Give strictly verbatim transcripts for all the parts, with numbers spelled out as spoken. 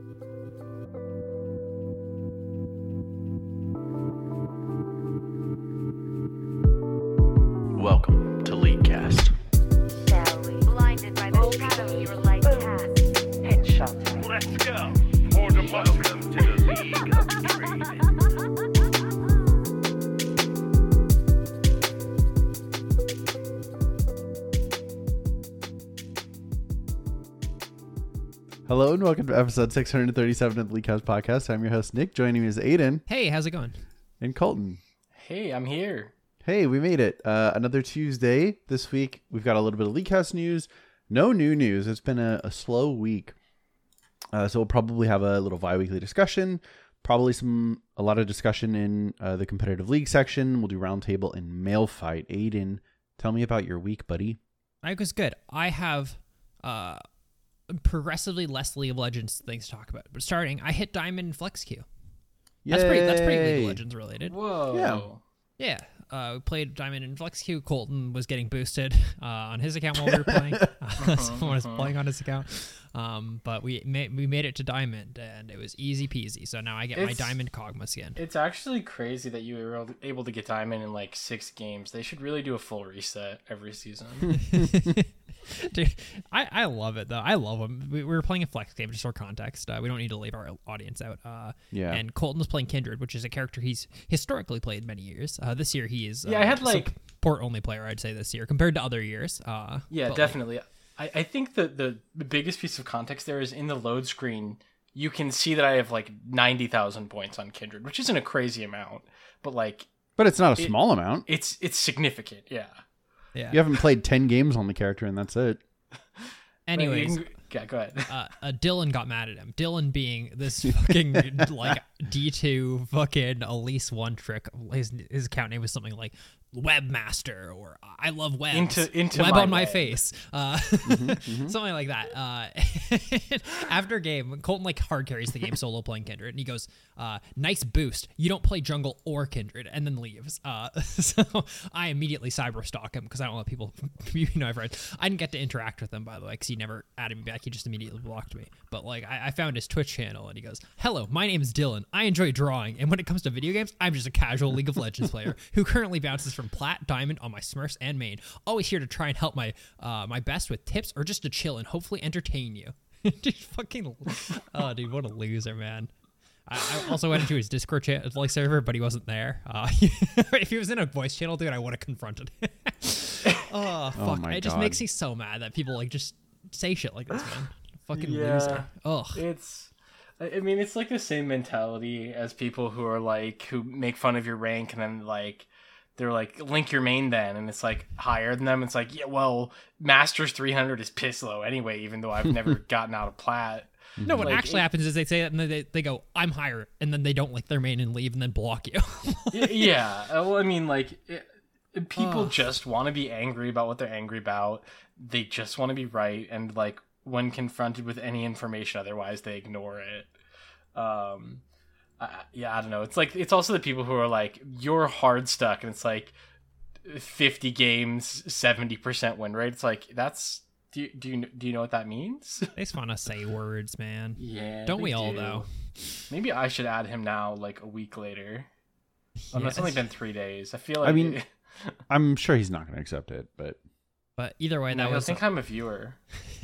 Welcome to LeagueCast. Blinded by the shadow your light casts. Headshot. Let's go. For the welcome to the League of Trading. Hello and welcome to episode six hundred thirty-seven of the LeagueCast podcast. I'm your host, Nick. Joining me is Aiden Hey, how's it going? and Colton. Hey, I'm here. Hey, we made it. Uh, another Tuesday. This week, we've got a little bit of LeagueCast news. No new news. It's been a, a slow week. Uh, so we'll probably have a little bi-weekly discussion. Probably some a lot of discussion in uh, the competitive league section. We'll do roundtable and mail fight. Aiden, tell me about your week, buddy. I was good. I have uh, progressively less League of Legends things to talk about. But starting, I hit Diamond and Flex Q. That's pretty. That's pretty League Yay. of Legends related. Whoa. Yeah. Yeah. Uh, we played Diamond and Flex Q. Colton was getting boosted uh, on his account while we were playing. Uh, Someone was playing on his account. Um, but we made we made it to Diamond, and it was easy peasy. So now I get It's- my Diamond Kog'Maw skin. It's actually crazy that you were able to get Diamond in like six games. They should really do a full reset every season. Dude, I, I love it though. I love them. We, we were playing a flex game just for context. Uh, we don't need to leave our audience out. Uh, Yeah. And Colton was playing Kindred, which is a character he's historically played many years. Uh, this year he is. Uh, Yeah, I had, like- support only player. I'd say this year compared to other years. Uh, Yeah, but, like, definitely. I, I think that the, the biggest piece of context there is in the load screen, you can see that I have like ninety thousand points on Kindred, which isn't a crazy amount, but like But it's not a It- small amount. it's it's significant. Yeah. yeah. You haven't played ten games on the character, and that's it. Anyways, You can- yeah, go ahead. uh, uh, Dylan got mad at him. Dylan being this fucking like D two fucking Elise one trick. His his account name was something like Webmaster or I love webs. Into- into web my on my web. face. Uh, something like that. Uh, after game, Colton like hard carries the game solo playing Kindred, and he goes, uh, "Nice boost. You don't play jungle or Kindred," and then leaves. Uh, so I immediately cyber stalk him because I don't let people, you know, I've read. I didn't get to interact with him by the way because he never added me back. He just immediately blocked me. But like I, I found his Twitch channel and he goes, "Hello, my name is Dylan. I enjoy drawing, and when it comes to video games, I'm just a casual League of Legends player who currently bounces from plat, diamond on my Smurfs and main. Always here to try and help my uh, my best with tips or just to chill and hopefully entertain you." Dude, fucking, oh dude, what a loser, man. I, I also went into his Discord chat, like server, but he wasn't there. Uh, if he was in a voice channel, dude, I would have confronted him. Oh fuck! my it just God. makes me so mad that people like just say shit like this, man. Fucking Yeah. loser. Ugh. It's, I I mean, it's like the same mentality as people who are like, who make fun of your rank and then like, they're like, link your main then, and it's like higher than them. It's like, yeah, well, Masters three hundred is piss low anyway, even though I've never gotten out of plat. No, what Like, actually it- happens is they say that and then they, they go, "I'm higher," and then they don't like their main and leave and then block you. Y- yeah, uh, well, I mean, like, it, people Ugh. just want to be angry about what they're angry about. They just want to be right, and like, when confronted with any information otherwise, they ignore it. Um, I, yeah, I don't know. It's like, it's also the people who are like, you're hard stuck, and it's like fifty games, seventy percent win rate. It's like, that's, do you, do you, do you know what that means? They just want to say words, man. Yeah. Don't they we all, do. though? Maybe I should add him now, like a week later. Oh, no, it's Yes. only been three days. I feel like. I mean, I'm sure he's not going to accept it, but But either way, no, that I was think I'm a viewer.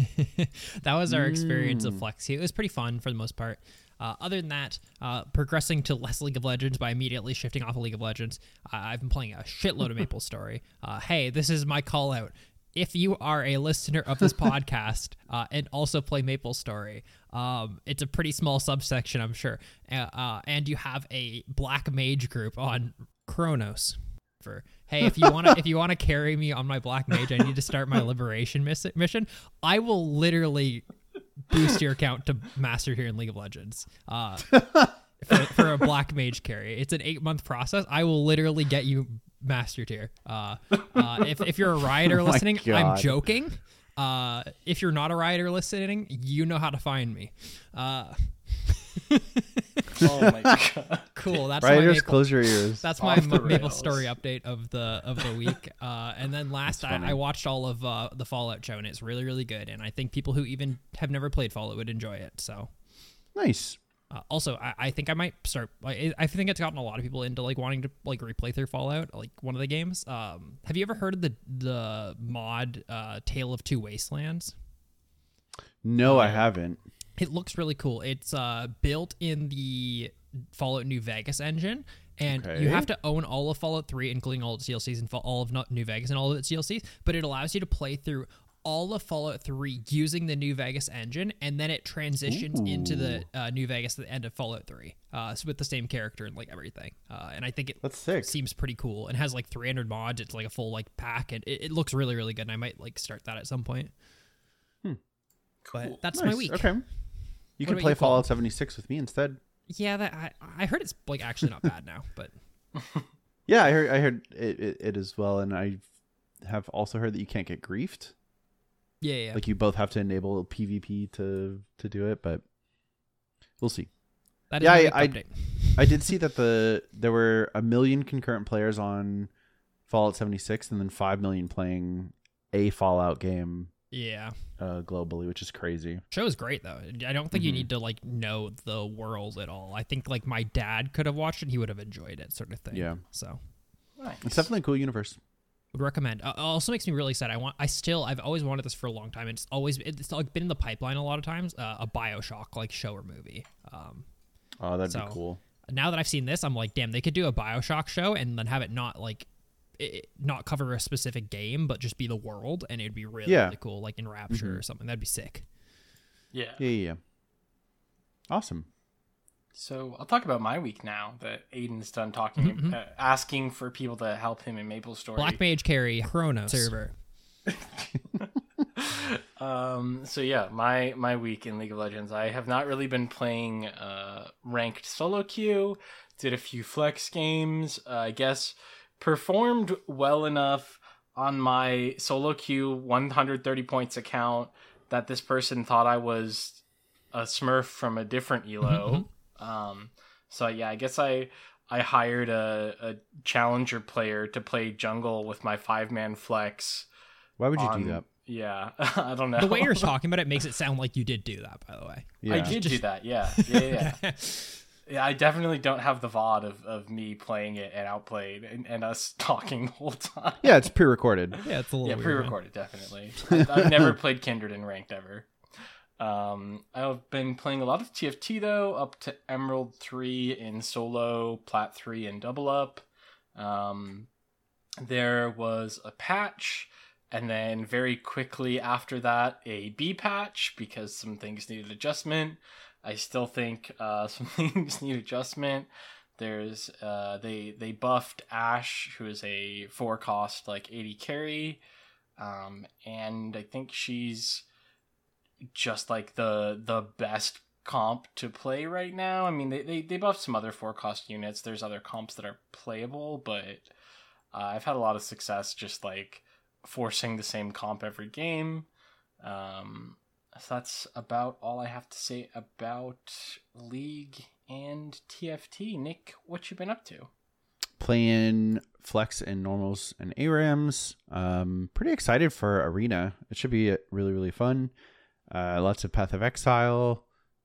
that was our experience of Mm. Flexi. It was pretty fun for the most part. Uh, other than that, uh, progressing to less League of Legends by immediately shifting off of League of Legends, uh, I've been playing a shitload of Maple Story. Uh, hey, this is my call out. If you are a listener of this podcast uh, and also play Maple Story, um, it's a pretty small subsection, I'm sure, uh, uh, and you have a Black Mage group on Chronos. For hey, if you want to, if you want to carry me on my Black Mage, I need to start my Liberation miss- mission. I will literally boost your account to Master here in League of Legends. Uh, for, for a Black Mage carry, it's an eight month process. I will literally get you Master tier. Uh, uh, if if you're a rioter Oh my listening, I'm God. joking. Uh, if you're not a rioter listening, you know how to find me. Uh, Oh my god. cool. That's my writers, Maple, close your ears. That's my Off the M- Maple rails. Story update of the of the week. Uh, and then last, I, funny. I watched all of uh, the Fallout show, and it's really really good. And I think people who even have never played Fallout would enjoy it. So Nice. Uh, also, I, I think I might start. I, I think it's gotten a lot of people into like wanting to like replay through Fallout, like one of the games. Um, have you ever heard of the the mod uh, Tale of Two Wastelands? No, I haven't. It looks really cool. It's uh, built in the Fallout New Vegas engine, and Okay. you have to own all of Fallout three, including all its D L Cs and fa- all of New Vegas and all of its D L Cs. But it allows you to play through all of Fallout three using the New Vegas engine, and then it transitions Ooh. into the uh, New Vegas at the end of Fallout three, uh, so with the same character and like everything. Uh, and I think it That's sick. seems pretty cool and has like three hundred mods. It's like a full like pack, and it, it looks really really good. And I might like start that at some point. Cool. But that's Nice. my week. Okay. You can about play you, Cole? Fallout seventy-six with me instead. Yeah, that I, I heard it's like actually not bad now, but Yeah, I heard I heard it, it, it as well, and I have also heard that you can't get griefed. yeah, yeah. Like you both have to enable PvP to to do it, but we'll see. That is yeah, my I- week I- update. I did see that the there were a million concurrent players on Fallout seventy-six, and then five million playing a Fallout game Yeah, uh, globally, which is crazy. show is great though. I don't think you Mhm. need to like know the world at all. I think like my dad could have watched it; he would have enjoyed it, sort of thing. Yeah. So Nice. It's definitely a cool universe. would recommend. Uh, it also makes me really sad. I want. I still. I've always wanted this for a long time. And it's always. It's like been in the pipeline a lot of times. Uh, a Bioshock like show or movie. Um, Oh, that'd So- be cool. now that I've seen this, I'm like, damn, they could do a Bioshock show and then have it not like, it, not cover a specific game, but just be the world, and it'd be really, Yeah. really cool, like in Rapture Mhm. or something. That'd be sick. Yeah. Yeah, yeah, yeah. Awesome. So I'll talk about my week now that Aiden's done talking, Mhm. uh, asking for people to help him in Maple Story. Black Mage Carry Chronos server. Um, so yeah, my my week in League of Legends, I have not really been playing uh, ranked solo queue. Did a few flex games. Uh, I guess performed well enough on my solo queue one hundred thirty points account that this person thought I was a Smurf from a different E L O. um, so yeah, I guess I I hired a, a challenger player to play jungle with my five man flex. Why would you on- do that? Yeah, I don't know. The way you're talking about it makes it sound like you did do that, by the way. Yeah. I did do that, yeah. Yeah, yeah, yeah. Yeah, I definitely don't have the V O D of, of me playing it and outplayed and, and us talking the whole time. Yeah, it's pre-recorded. Yeah, it's a little Yeah, weird, pre-recorded, definitely. I've, I've never played Kindred in ranked ever. Um, I've been playing a lot of T F T though, up to Emerald three in solo, Plat three in double up. Um, there was a patch, and then very quickly after that, a B patch because some things needed adjustment. I still think uh, some things need adjustment. There's uh, they they buffed Ashe, who is a four cost like eighty carry, um, and I think she's just like the the best comp to play right now. I mean, they they, they buffed some other four cost units. There's other comps that are playable, but uh, I've had a lot of success just like forcing the same comp every game. Um, so that's about all I have to say about League and T F T. Nick, what you been up to? Playing Flex and Normals and A RAMs. Um, pretty excited for Arena. It should be really, really fun. Uh, lots of Path of Exile.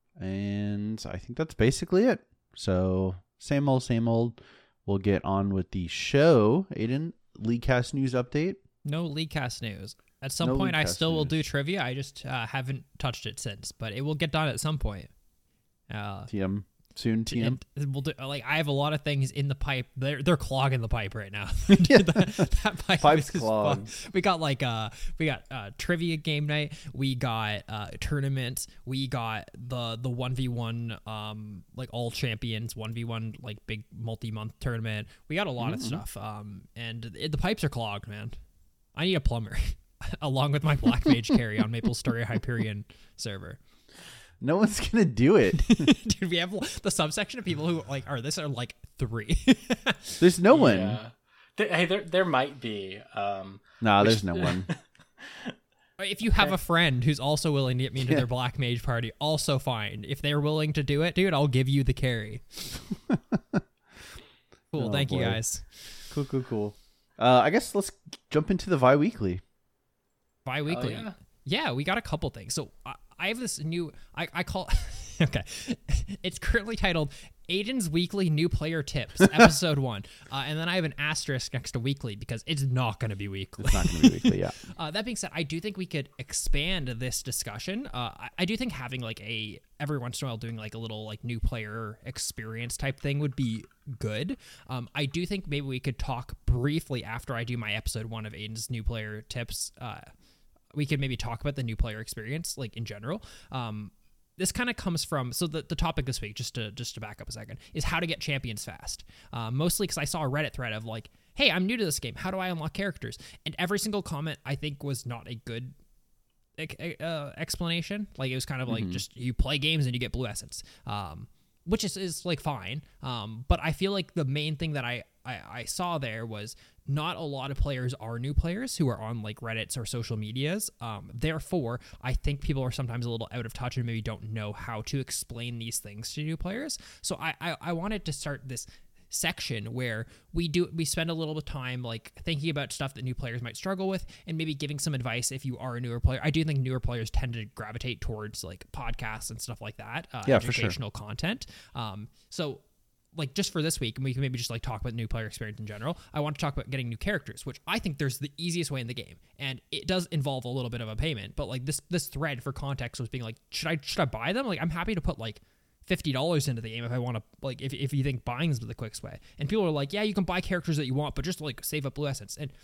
And I think that's basically it. So, same old, same old. We'll get on with the show. Aiden, LeagueCast news update. No LeagueCast news. At some No point, I LeagueCast still will news. do trivia. I just uh, haven't touched it since, but it will get done at some point. Uh, T M. Soon, T M. and we'll do, like I have a lot of things in the pipe. They're they're clogging the pipe right now. that, that pipe Pipe's is clogged. fucked. We got like uh we got uh trivia game night. We got uh tournaments. We got the the one v one um like all champions one v one like big multi month tournament. We got a lot Mm-hmm. of stuff. Um and it, the pipes are clogged, man. I need a plumber, along with my Black Mage carry on Maple Story Hyperion server. No one's going to do it. Dude, we have the subsection of people who like are this are like three. There's no one. Yeah. Th- Hey, there there might be. Um, Nah, which- there's no one. If you have a friend who's also willing to get me into Yeah. their Black Mage party, also fine. If they're willing to do it, dude, I'll give you the carry. Cool, Oh, thank you boy. guys. Cool, cool, cool. Uh, I guess let's jump into the Vi Weekly. Bi-weekly. Oh, yeah? Yeah, we got a couple things. So I, I have this new. I, I call. Okay. It's currently titled Aiden's Weekly New Player Tips, Episode one. Uh, and then I have an asterisk next to weekly because it's not going to be weekly. It's not going to be weekly, yeah. Uh, that being said, I do think we could expand this discussion. Uh, I, I do think having like a, every once in a while doing like a little like new player experience type thing would be good. Um, I do think maybe we could talk briefly after I do my episode one of Aiden's New Player Tips. Uh, we could maybe talk about the new player experience, like in general. Um, This kind of comes from, so the, the topic this week, just to just to back up a second, is how to get champions fast. Uh, mostly because I saw a Reddit thread of like, hey, I'm new to this game. How do I unlock characters? And every single comment, I think, was not a good uh, explanation. Like, it was kind of like, mm-hmm. just you play games and you get blue essence, um, which is, is like, fine. Um, but I feel like the main thing that I, I, I saw there was not a lot of players are new players who are on like Reddits or social medias. Um, therefore, I think people are sometimes a little out of touch and maybe don't know how to explain these things to new players. So I, I, I wanted to start this section where we do we spend a little bit of time like thinking about stuff that new players might struggle with and maybe giving some advice if you are a newer player. I do think newer players tend to gravitate towards like podcasts and stuff like that, uh, yeah, educational for sure. content. Um, so like just for this week, and we can maybe just like talk about new player experience in general, I want to talk about getting new characters, which I think there's the easiest way in the game. And it does involve a little bit of a payment, but like this this thread for context was being like, should I should I buy them? Like I'm happy to put like fifty dollars into the game if I want to, like if, if you think buying is the quickest way. And people are like, yeah, you can buy characters that you want, but just like save up blue essence. And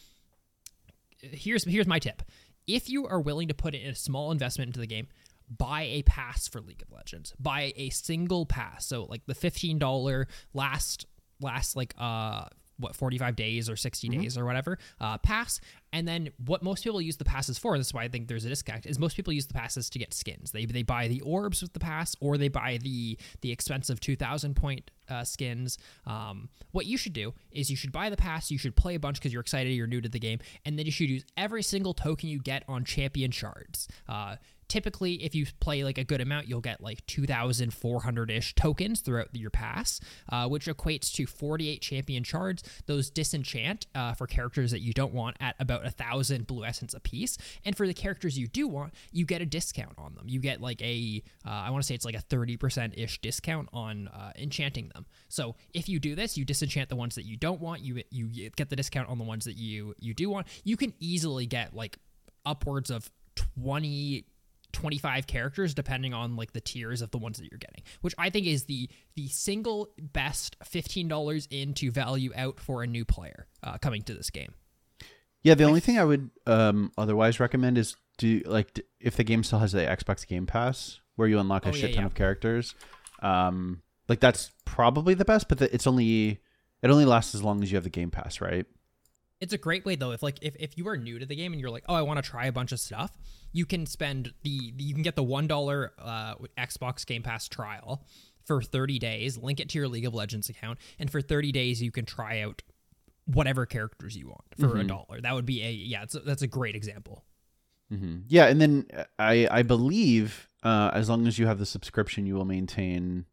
here's here's my tip. If you are willing to put in a small investment into the game, buy a pass for League of Legends. Buy a single pass. So like the fifteen dollars last last like uh what forty-five days or sixty mm-hmm. days or whatever uh pass. And then what most people use the passes for, this is why I think there's a disconnect, is most people use the passes to get skins. They they buy the orbs with the pass, or they buy the the expensive two thousand point uh, skins. Um, what you should do is you should buy the pass, you should play a bunch because you're excited, you're new to the game, and then you should use every single token you get on champion shards. Uh, Typically, if you play like a good amount, you'll get like two thousand four hundred-ish tokens throughout your pass, uh, which equates to forty-eight champion shards. Those disenchant uh, for characters that you don't want at about one thousand blue essence a piece. And for the characters you do want, you get a discount on them. You get like a, uh, I want to say it's like a thirty percent-ish discount on uh, enchanting them. So if you do this, you disenchant the ones that you don't want, you you get the discount on the ones that you, you do want. You can easily get like upwards of twenty twenty-five characters depending on like the tiers of the ones that you're getting, which I think is the the single best fifteen dollars into value out for a new player uh, coming to this game. Yeah, the only thing I would um, otherwise recommend is do like d- if the game still has the Xbox Game Pass where you unlock a oh, shit yeah, ton yeah. of characters. Um, like that's probably the best, but the, it's only it only lasts as long as you have the Game Pass, right? It's a great way though. If like if, if you are new to the game and you're like, oh, I want to try a bunch of stuff, you can spend the you can get the one dollar uh, Xbox Game Pass trial for thirty days. Link it to your League of Legends account, and for thirty days you can try out whatever characters you want for a mm-hmm. dollar. That would be a yeah. It's a, that's a great example. Mm-hmm. Yeah, and then I I believe uh, as long as you have the subscription, you will maintain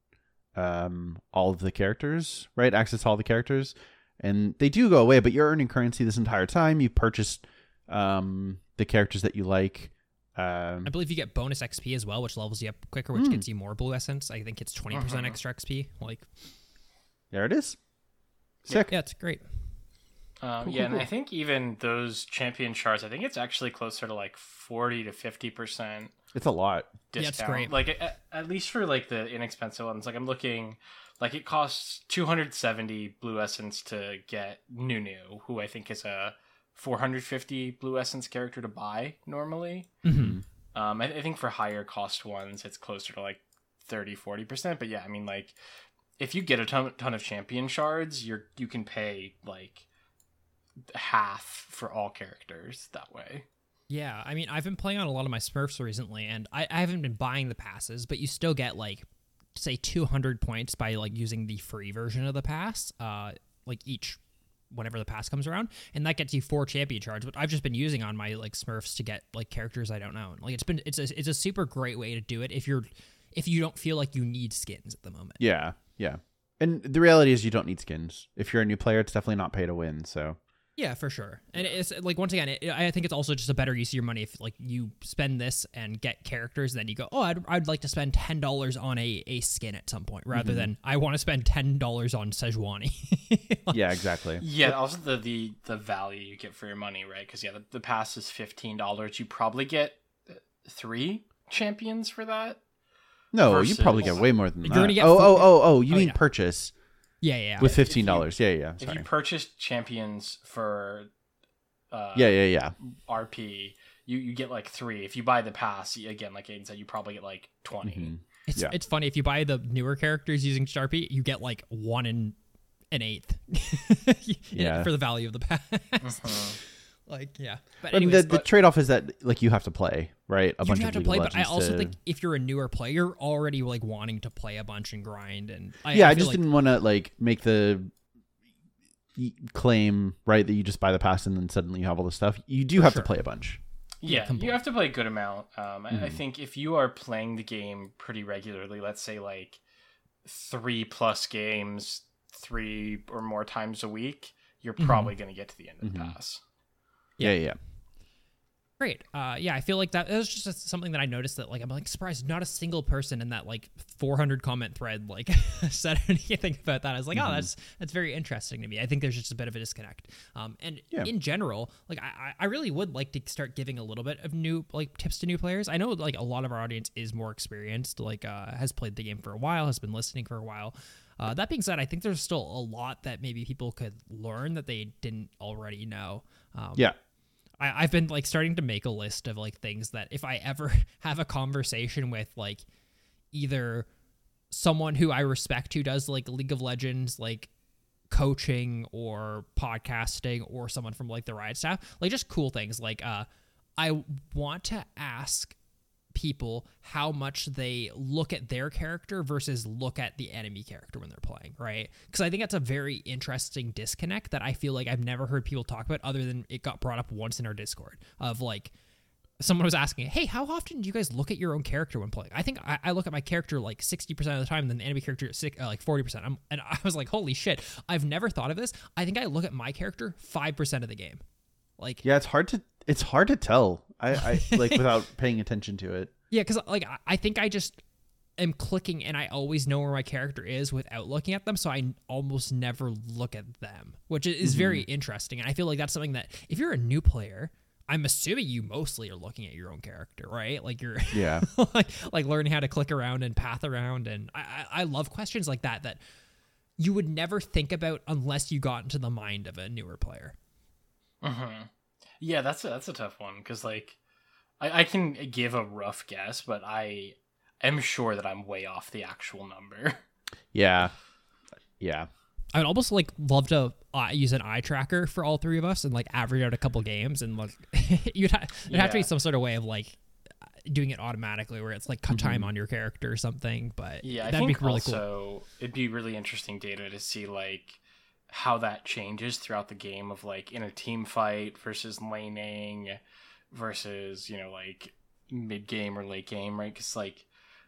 um, all of the characters, right? Access to all the characters. And they do go away, but you're earning currency this entire time. You purchased um, the characters that you like. Um, I believe you get bonus X P as well, which levels you up quicker, which mm. gets you more blue essence. I think it's twenty percent uh-huh. extra X P. Like, there it is. Sick. Yeah, it's great. Um, Cool, yeah, cool, and cool. I think even those champion shards, I think it's actually closer to like forty to fifty percent It's a lot. discount. Yeah, it's great. Like at, at least for like the inexpensive ones. Like I'm looking, like it costs two hundred seventy blue essence to get Nunu, who I think is a four hundred fifty blue essence character to buy normally. Mm-hmm. Um, I, I think for higher cost ones, it's closer to like thirty, forty percent. But yeah, I mean, like if you get a ton, ton of champion shards, you're you can pay like half for all characters that way. Yeah, I mean, I've been playing on a lot of my Smurfs recently, and I, I haven't been buying the passes, but you still get like, say, two hundred points by like using the free version of the pass, uh, like each whenever the pass comes around, and that gets you four champion shards. But I've just been using on my like Smurfs to get like characters I don't know. Like it's been it's a it's a super great way to do it if you're if you don't feel like you need skins at the moment. Yeah, yeah. And the reality is you don't need skins. If you're a new player, it's definitely not pay to win. So Yeah, for sure. And it's like, once again, it, I think it's also just a better use of your money if like you spend this and get characters, then you go, oh, I'd, I'd like to spend ten dollars on a, a skin at some point, rather Mm-hmm. than I want to spend ten dollars on Sejuani. Yeah, exactly. Yeah, also the the the value you get for your money, right? Because yeah, the, the pass is fifteen dollars. You probably get three champions for that. No, Versus- you probably get way more than You're that. gonna get oh, four- oh, oh, oh, you Oh, mean yeah. purchase yeah, yeah, yeah. with fifteen dollars. Yeah, yeah, If sorry. you purchase champions for uh, Yeah, yeah, yeah. R P, you, you get like three. If you buy the pass, you- again, like Aiden said, you probably get like twenty. Mhm. It's Yeah. it's funny if you buy the newer characters using Sharpie, you get like one and an eighth. Yeah. For the value of the pass. Mhm. Like, yeah. But I mean, anyways, the, the trade off is that like you have to play, right? A you bunch have of to League play, of but I Legends also to- think if you're a newer player, you're already like wanting to play a bunch and grind. And I, yeah, I, feel just like, didn't want to like make the y- claim right that you just buy the pass and then suddenly you have all this stuff. You do have sure. to play a bunch. Yeah, compl- you have to play a good amount. Um, I, Mm-hmm. I think if you are playing the game pretty regularly, let's say like three plus games, three or more times a week, you're Mm-hmm. probably going to get to the end of the Mhm. pass. Yeah, yeah. yeah. Great. Uh, yeah, I feel like that, that was just something that I noticed that like I'm like surprised not a single person in that like four hundred comment thread like said anything about that. I was like, Mm-hmm. oh, that's that's very interesting to me. I think there's just a bit of a disconnect. Um, and Yeah. in general, like I, I really would like to start giving a little bit of new like tips to new players. I know like a lot of our audience is more experienced, like uh, has played the game for a while, has been listening for a while. Uh, that being said, I think there's still a lot that maybe people could learn that they didn't already know. Um, Yeah. I, I've been like starting to make a list of like things that if I ever have a conversation with like either someone who I respect who does like League of Legends like coaching or podcasting, or someone from like the Riot staff, like just cool things like uh I want to ask people how much they look at their character versus look at the enemy character when they're playing, right? Because I think that's a very interesting disconnect that I feel like I've never heard people talk about, other than it got brought up once in our Discord of like someone was asking, hey, how often do you guys look at your own character when playing? I think I, I look at my character like sixty percent of the time, and then the enemy character six, uh, like forty percent. I'm, and I was like, holy shit, I've never thought of this. I think I look at my character five percent of the game. Like, Yeah, it's hard to it's hard to tell. I, I like without paying attention to it. yeah, because like I- I think I just am clicking and I always know where my character is without looking at them, so I almost never look at them, which is very interesting. And I feel like that's something that if you're a new player, I'm assuming you mostly are looking at your own character, right? Like you're Yeah. like like learning how to click around and path around, and I, I I love questions like that that you would never think about unless you got into the mind of a newer player. Mm-hmm. Yeah, that's a, that's a tough one because like I, I can give a rough guess, but I am sure that I'm way off the actual number. Yeah. Yeah. I would almost like love to uh, use an eye tracker for all three of us and like average out a couple games, and like you'd ha- there'd have to be Yeah. some sort of way of like doing it automatically where it's like cut time on your character or something. But Yeah, I that'd think be really cool. also it'd be really interesting data to see like how that changes throughout the game of like in a team fight versus laning versus, you know, like mid game or late game, right? Because like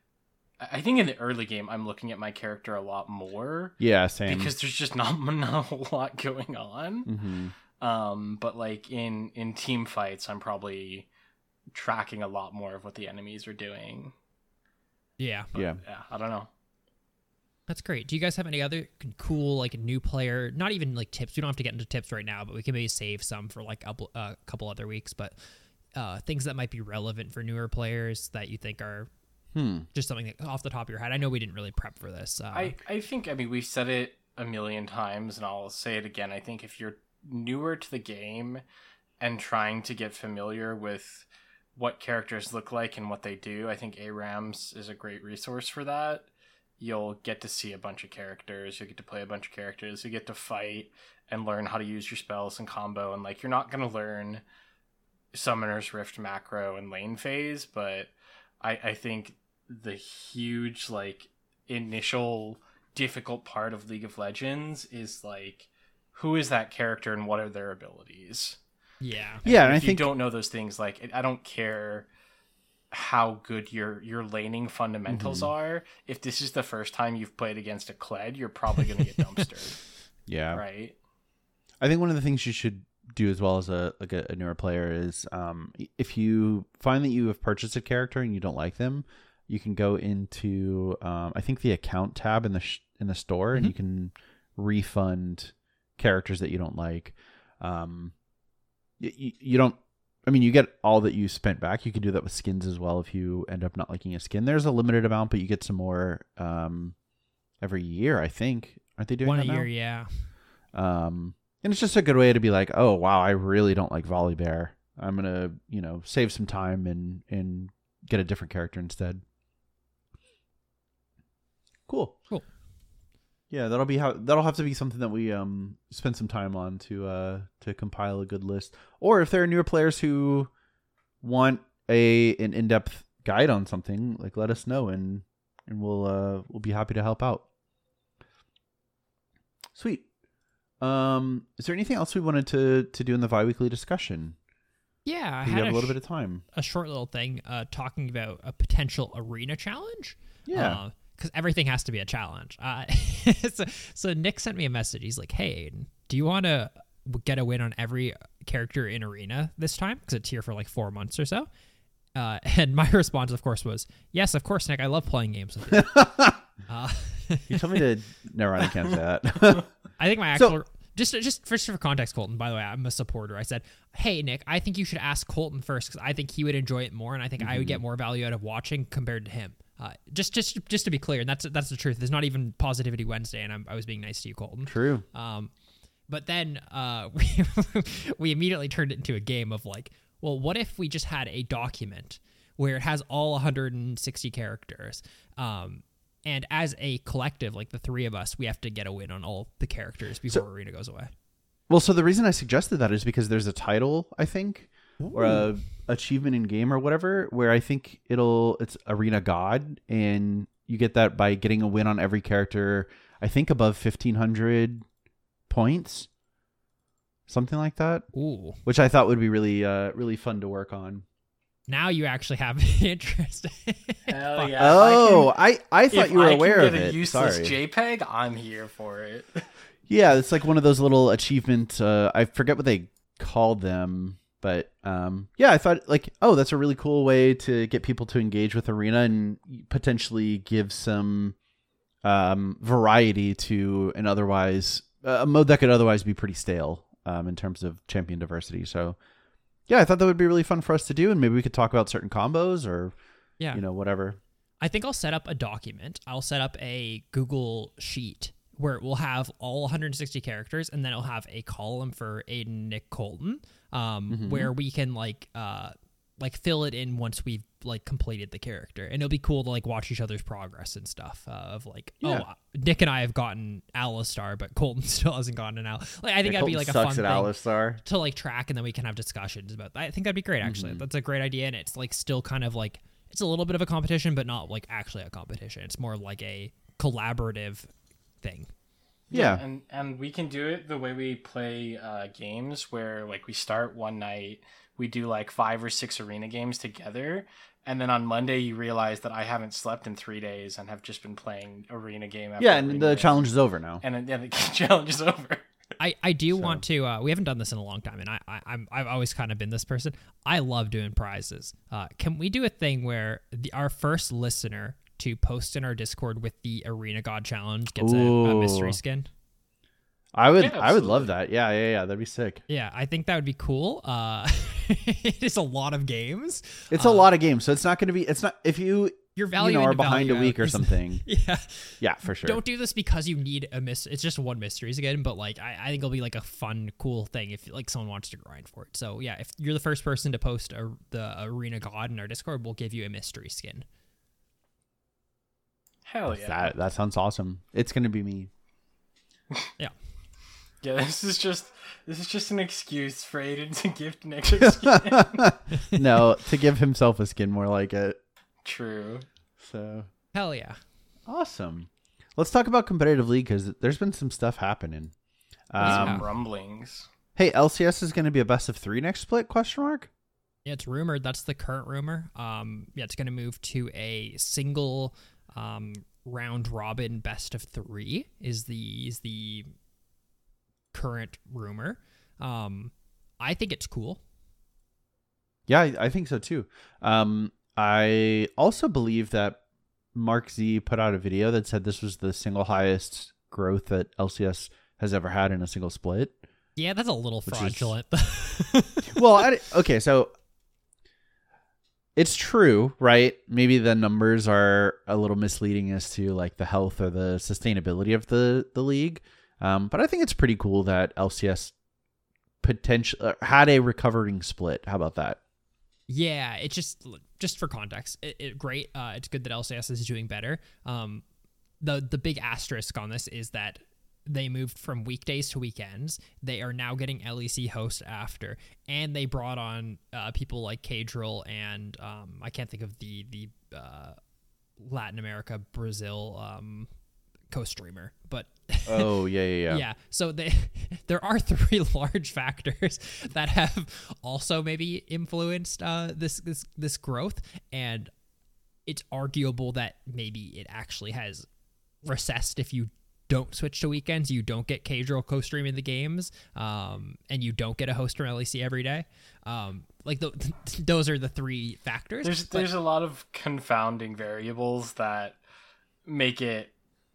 I I think in the early game I'm looking at my character a lot more Yeah, same. because there's just not, not a whole lot going on. Mhm. Um, but like in in team fights, I'm probably tracking a lot more of what the enemies are doing. Yeah, Yeah. Yeah, I don't know. that's great. Do you guys have any other c- cool like new player? Not even like tips. We don't have to get into tips right now, but we can maybe save some for like a couple, uh, couple other weeks. But uh, things that might be relevant for newer players that you think are Hmm. just something that, off the top of your head. I know we didn't really prep for this. Uh, I, I think, I mean, we've said it a million times, and I'll say it again. I think if you're newer to the game and trying to get familiar with what characters look like and what they do, I think A RAMs is a great resource for that. You'll get to see a bunch of characters, you'll get to play a bunch of characters, you get to fight and learn how to use your spells and combo, and like you're not going to learn Summoner's Rift macro and lane phase, but I, I think the huge like initial difficult part of League of Legends is like who is that character and what are their abilities. yeah. Yeah, and If I you think don't know those things, like I don't care how good your your laning fundamentals Mm-hmm. are. If this is the first time you've played against a Kled, you're probably going to get dumpstered, yeah. right? I think one of the things you should do as well as a like a, a newer player is um, if you find that you have purchased a character and you don't like them, you can go into um, I think the account tab in the sh- in the store, mm-hmm. and you can refund characters that you don't like. Um, you, you don't. I mean, you get all that you spent back. You can do that with skins as well if you end up not liking a skin. There's a limited amount, but you get some more um, every year, I think. Aren't they doing One that a now? year, yeah. Um, and it's just a good way to be like, oh, wow, I really don't like Volibear. I'm going to, you know, save some time and, and get a different character instead. Cool. Cool. Yeah, that'll be how that'll have to be something that we um spend some time on to uh to compile a good list. Or if there are newer players who want a an in-depth guide on something, like let us know and and we'll uh we'll be happy to help out. Sweet. Um is there anything else we wanted to to do in the bi-weekly discussion? Yeah, I we had have a a little sh- bit of time. a short little thing uh talking about a potential arena challenge. Yeah. Uh, because everything has to be a challenge. Uh, so, so Nick sent me a message. He's like, hey, Aiden, do you want to get a win on every character in Arena this time? Because it's here for like four months or so. Uh, and my response, of course, was, yes, of course, Nick. I love playing games with you. uh, You told me to... Never mind, I can't say that. I think my actual... So- Just, just first for context, Colton, by the way, I'm a supporter. I said, hey, Nick, I think you should ask Colton first because I think he would enjoy it more, and I think mm-hmm. I would get more value out of watching compared to him. Uh, just, just, just to be clear, and that's that's the truth. There's not even Positivity Wednesday, and I'm, I was being nice to you, Colton. True. Um, but then uh, we we immediately turned it into a game of like, well, what if we just had a document where it has all one hundred sixty characters, um, and as a collective, like the three of us, we have to get a win on all the characters before So- Arena goes away. Well, so the reason I suggested that is because there's a title, I think, Ooh. or a achievement in game or whatever, where I think it'll it's Arena God, and you get that by getting a win on every character. I think above fifteen hundred points, something like that. Ooh! Which I thought would be really, uh, really fun to work on. Now you actually have interest. Hell yeah! Oh, If I, can, I, I thought if you were I aware can of get a it. useless Sorry. JPEG, I'm here for it. Yeah, it's like one of those little achievement. Uh, I forget what they called them, but um, yeah, I thought like, oh, that's a really cool way to get people to engage with Arena and potentially give some um, variety to an otherwise uh, a mode that could otherwise be pretty stale um, in terms of champion diversity. So yeah, I thought that would be really fun for us to do, and maybe we could talk about certain combos or Yeah. you know whatever. I think I'll set up a document. I'll set up a Google Sheet where it will have all one hundred sixty characters, and then it'll have a column for Aiden, Nick, Colton, um, Mhm. where we can like uh, like fill it in once we've like completed the character, and it'll be cool to like watch each other's progress and stuff. Uh, of like, Yeah. oh, Nick and I have gotten Alistar, but Colton still hasn't gotten an Al. Like, I think Yeah, that'd be Colton like a sucks fun at thing Alistar. to like track, and then we can have discussions about that. I think that'd be great, actually. Mhm. That's a great idea, and it's like still kind of like it's a little bit of a competition, but not like actually a competition. It's more like a collaborative thing. Yeah. and and we can do it the way we play uh, games, where like we start one night, we do like five or six arena games together, and then on Monday you realize that I haven't slept in three days and have just been playing arena game after Yeah, and arena the game. challenge is over now. and then yeah, the challenge is over. I, I do So- want to. Uh, we haven't done this in a long time, and I, I I'm I've always kind of been this person. I love doing prizes. Uh, can we do a thing where the, our first listener to post in our Discord with the Arena God challenge gets a, a mystery Ooh. skin? I would Yeah, I would love absolutely. that. Yeah, yeah, yeah. That'd be sick. Yeah, I think that would be cool. Uh, it is a lot of games. It's Uh, a lot of games, so it's not going to be. It's not if you Your you value know are into behind value a week out or is- something. Yeah. Yeah, for sure. Don't do this because you need a miss. It's just one mysteries again, but like I, I think it'll be like a fun, cool thing if like someone wants to grind for it. So yeah, if you're the first person to post a, the Arena God in our Discord, we'll give you a mystery skin. Hell yeah! That that sounds awesome. It's going to be me. Yeah. Yeah, this is just this is just an excuse for Aiden to gift Nick a skin. No, to give himself a skin, more like it. True. So Hell yeah. awesome. Let's talk about competitive league because there's been some stuff happening. Some Um, rumblings. hey, L C S is going to be a best of three next split? Question mark. Yeah, it's rumored. That's the current rumor. Um, yeah, it's going to move to a single um, round robin best of three is the is the current rumor. Um, I think it's cool. Yeah, I, I think so too. Um, I also believe that Mark Z put out a video that said this was the single highest growth that L C S has ever had in a single split. Yeah, that's a little Which fraudulent. Well, I, okay, so it's true, right? Maybe the numbers are a little misleading as to like the health or the sustainability of the the league. Um, but I think it's pretty cool that L C S potential uh, had a recovering split. How about that? Yeah, it just just for context, it, it great. Uh, it's good that L C S is doing better. Um, the the big asterisk on this is that they moved from weekdays to weekends. They are now getting L E C host after, and they brought on uh, people like Cadril and um, I can't think of the the uh, Latin America Brazil um, co-streamer, but Oh yeah, yeah, yeah. yeah. So they, there are three large factors that have also maybe influenced uh, this this this growth, and it's arguable that maybe it actually has recessed if you don't switch to weekends, you don't get Cadril co-streaming the games, um, and you don't get a host from L E C every day. Um, like the, those are the three factors. There's but- there's a lot of confounding variables that make it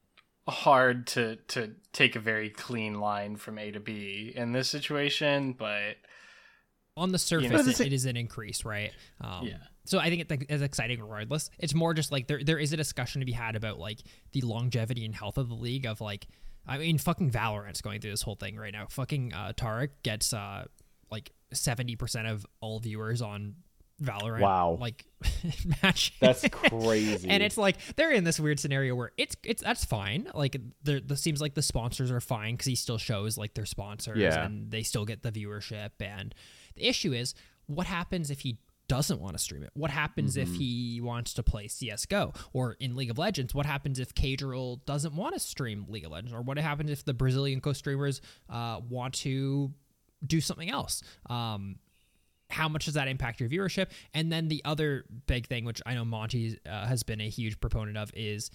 hard to to take a very clean line from A to B in this situation, but on the surface, know, it, it is an increase, right? Um, Yeah. So I think it, it's exciting regardless. It's more just like there there is a discussion to be had about like the longevity and health of the league. Of like, I mean, fucking Valorant's going through this whole thing right now. Fucking uh, Tarek gets uh like seventy percent of all viewers on Valorant. Wow. Like match. That's crazy. And it's like they're in this weird scenario where it's it's that's fine. Like there the seems like the sponsors are fine because he still shows like their sponsors Yeah. and they still get the viewership. And the issue is what happens if he doesn't want to stream it? What happens Mm-hmm. if he wants to play C S G O? Or in League of Legends, what happens if Cadril doesn't want to stream League of Legends? Or what happens if the Brazilian co-streamers uh, want to do something else? Um, how much does that impact your viewership? And then the other big thing, which I know Monty uh, has been a huge proponent of, is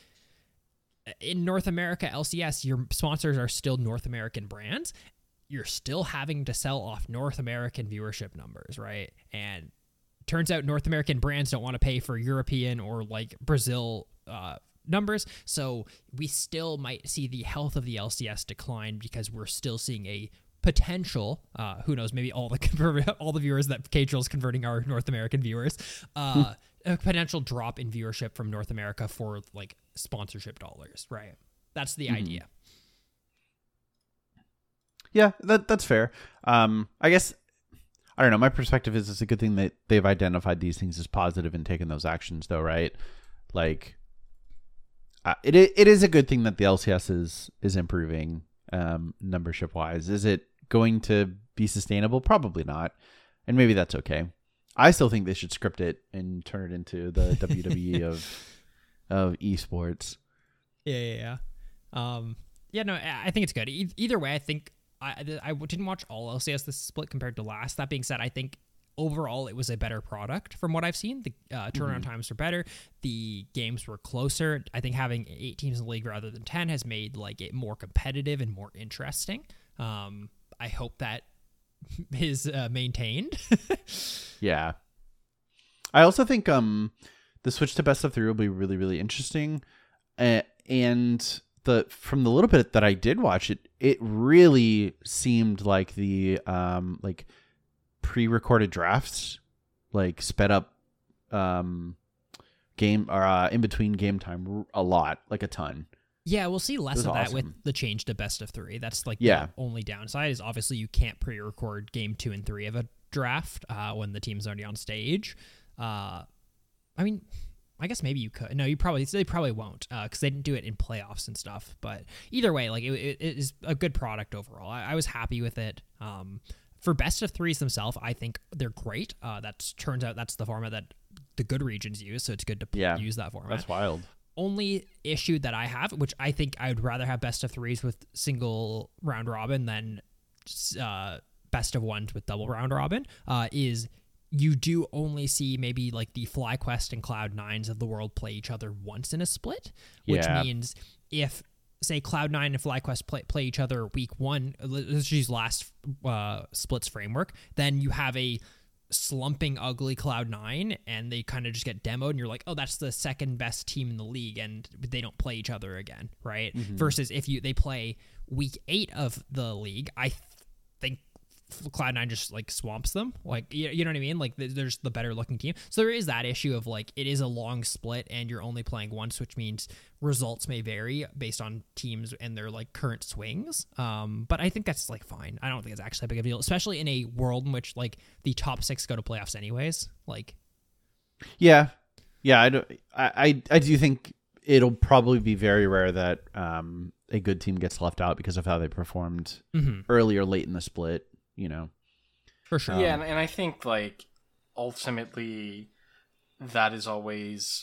in North America, L C S, your sponsors are still North American brands. You're still having to sell off North American viewership numbers, right? And turns out North American brands don't want to pay for European or like Brazil uh, numbers. So we still might see the health of the L C S decline because we're still seeing a potential, uh, who knows, maybe all the all the viewers that Cadril is converting are North American viewers, uh, a potential drop in viewership from North America for like sponsorship dollars, right? That's the Mm-hmm. idea. Yeah, that that's fair. Um, I guess I don't know. My perspective is it's a good thing that they've identified these things as positive and taken those actions, though, right? Like, uh, it it is a good thing that the L C S is is improving um, membership wise. Is it going to be sustainable? Probably not, and maybe that's okay. I still think they should script it and turn it into the W W E of of esports. Yeah, yeah, yeah. Um, yeah, no, I I think it's good. E- either way, I think I, I didn't watch all L C S this split compared to last. That being said, I think overall it was a better product from what I've seen. The uh, turnaround mm-hmm. times were better. The games were closer. I think having eight teams in the league rather than ten has made like it more competitive and more interesting. Um, I hope that is uh, maintained. Yeah. I also think um, the switch to best of three will be really, really interesting. Uh, and the from the little bit that I did watch it, it really seemed like the um, like pre-recorded drafts, like sped up um, game or uh, in between game time a lot, like a ton. Yeah, we'll see less of that awesome. with the change to best of three. That's like Yeah. the only downside is obviously you can't pre-record game two and three of a draft uh, when the team's already on stage. Uh, I mean, I guess maybe you could. No, you probably they probably won't because uh, they didn't do it in playoffs and stuff. But either way, like it, it, it is a good product overall. I, I was happy with it. Um, for best of threes themselves, I think they're great. Uh, that turns out that's the format that the good regions use, so it's good to p- Yeah, use that format. That's wild. Only issue that I have, which I think I would rather have best of threes with single round robin than uh, best of ones with double round robin, uh, is you do only see maybe like the FlyQuest and Cloud Nines of the world play each other once in a split, which Yeah. means if say Cloud nine and FlyQuest play, play each other week one, let's use last uh, splits framework, then you have a slumping ugly Cloud nine and they kind of just get demoed and you're like, oh, that's the second best team in the league and they don't play each other again, right? Mm-hmm. Versus if you they play week eight of the league, I th- think Cloud nine just like swamps them, like you, you know what I mean, like there's the better looking team. So there is that issue of like it is a long split and you're only playing once, which means results may vary based on teams and their like current swings, um but I think that's like fine. I don't think it's actually a big of a deal, especially in a world in which like the top six go to playoffs anyways. Like yeah yeah I, do, I, I I do think it'll probably be very rare that um a good team gets left out because of how they performed mm-hmm. early or late in the split, you know. For sure. Yeah, and, and I think like ultimately that is always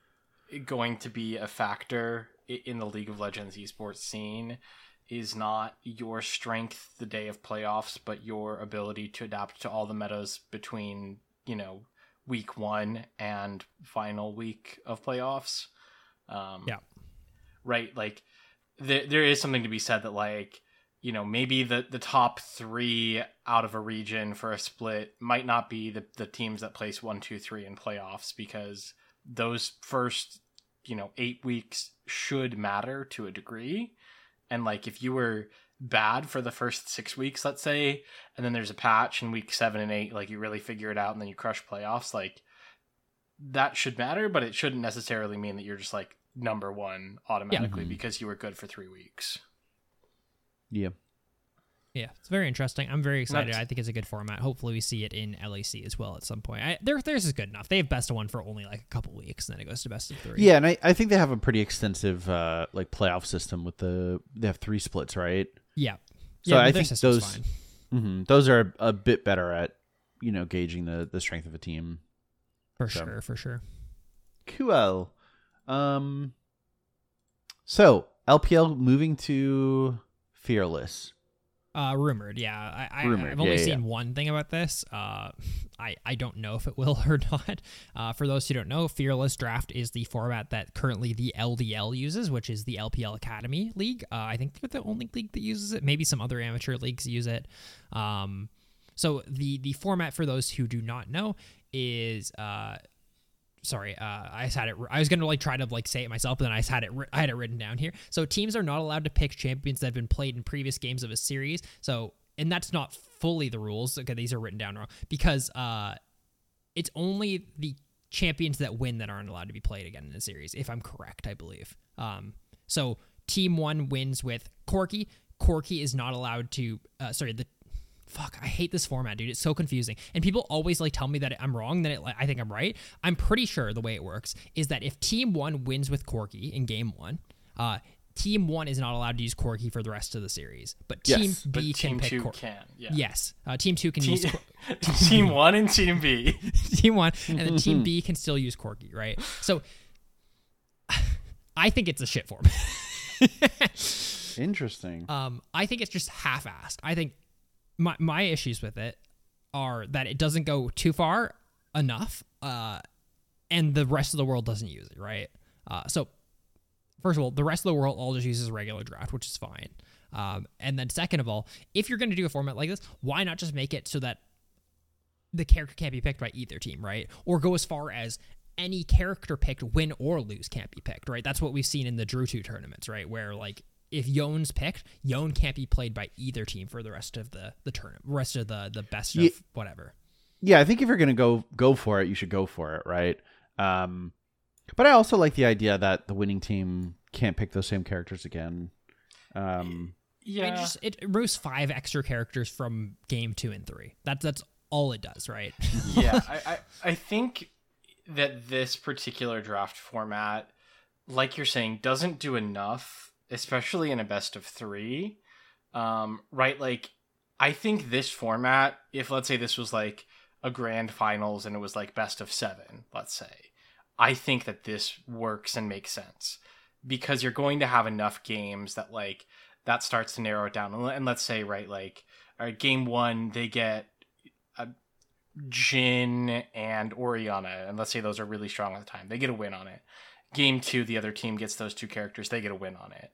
going to be a factor in the League of Legends esports scene, is not your strength the day of playoffs, but your ability to adapt to all the metas between, you know, week one and final week of playoffs. Um, yeah. Right. Like there, there is something to be said that like, you know, maybe the, the top three out of a region for a split might not be the, the teams that place one, two, three in playoffs, because those first, you know, eight weeks should matter to a degree. And like, if you were bad for the first six weeks, let's say, and then there's a patch in week seven and eight, like you really figure it out and then you crush playoffs, like that should matter, but it shouldn't necessarily mean that you're just like number one automatically yeah. because you were good for three weeks. Yeah. Yeah, it's very interesting. I'm very excited. Nice. I think it's a good format. Hopefully we see it in L A C as well at some point. I, their, theirs is good enough. They have best of one for only like a couple weeks, and then it goes to best of three. Yeah, and I, I think they have a pretty extensive uh, like playoff system with the they have three splits, right? Yeah. So yeah, I their think those fine. Mm-hmm, those are a, a bit better at, you know, gauging the, the strength of a team. For so. sure, for sure. Cool. Um. So L P L moving to Fearless. Uh, rumored, yeah. I, I, rumored. I've only yeah, yeah, seen yeah. one thing about this. Uh, I, I don't know if it will or not. Uh, for those who don't know, Fearless Draft is the format that currently the L D L uses, which is the L P L Academy League. Uh, I think they're the only league that uses it. Maybe some other amateur leagues use it. Um, so the the format, for those who do not know, is uh, sorry, uh, I just had it. I was gonna like try to like say it myself, but then I just had it. I had it written down here. So teams are not allowed to pick champions that have been played in previous games of a series. So, and that's not fully the rules. Okay, these are written down wrong because uh, it's only the champions that win that aren't allowed to be played again in the series, if I'm correct, I believe. Um, so team one wins with Corki. Corki is not allowed to. Uh, sorry, the. Fuck, I hate this format, dude. It's so confusing. And people always like tell me that I'm wrong, that it, like, I think I'm right. I'm pretty sure the way it works is that if team one wins with Corki in game one, uh, team one is not allowed to use Corki for the rest of the series. But team yes, B but can team pick two Corki. can, yeah. Yes, uh, team two can team, use Cor- team one and team B. team one, and then team B can still use Corki, right? So I think it's a shit format. Interesting. Um, I think it's just half-assed. I think my my issues with it are that it doesn't go too far enough, uh, and the rest of the world doesn't use it, right? Uh, so first of all, the rest of the world all just uses regular draft, which is fine. Um, and then second of all, if you're going to do a format like this, why not just make it so that the character can't be picked by either team, right? Or go as far as any character picked, win or lose, can't be picked, right? That's what we've seen in the Drew two tournaments, right? Where like, if Yone's picked, Yone can't be played by either team for the rest of the the tournament, rest of the the best yeah, of whatever. Yeah, I think if you're gonna go go for it, you should go for it, right? Um, but I also like the idea that the winning team can't pick those same characters again. Um, yeah, it just it removes five extra characters from game two and three. That's that's all it does, right? yeah, I, I I think that this particular draft format, like you're saying, doesn't do enough. Especially in a best of three, um, right? Like, I think this format, if let's say this was like a grand finals and it was like best of seven, let's say, I think that this works and makes sense because you're going to have enough games that like that starts to narrow it down. And let's say, right, like, all right, game one, they get a Jhin and Orianna, and let's say those are really strong at the time. They get a win on it. Game two, the other team gets those two characters. They get a win on it.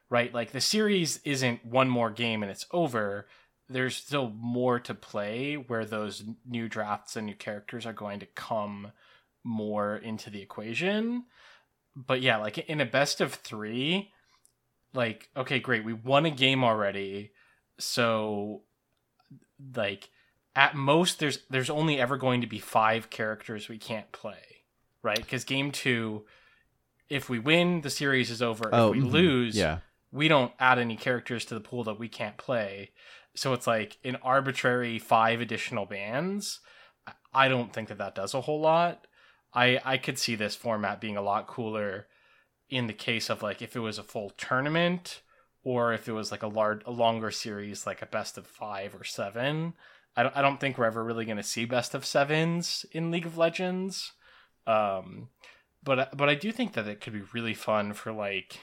right? Like the series isn't one more game and it's over. There's still more to play where those new drafts and new characters are going to come more into the equation. But yeah, like in a best of three, like, okay, great, we won a game already. So like at most there's there's only ever going to be five characters we can't play, right? Because game two, if we win, the series is over. Oh, if we mm-hmm. lose, yeah. we don't add any characters to the pool that we can't play. So it's like an arbitrary five additional bans. I don't think that that does a whole lot. I I could see this format being a lot cooler in the case of like if it was a full tournament or if it was like a large, a longer series, like a best of five or seven. I don't I don't think we're ever really going to see best of sevens in League of Legends. Um, but but I do think that it could be really fun for like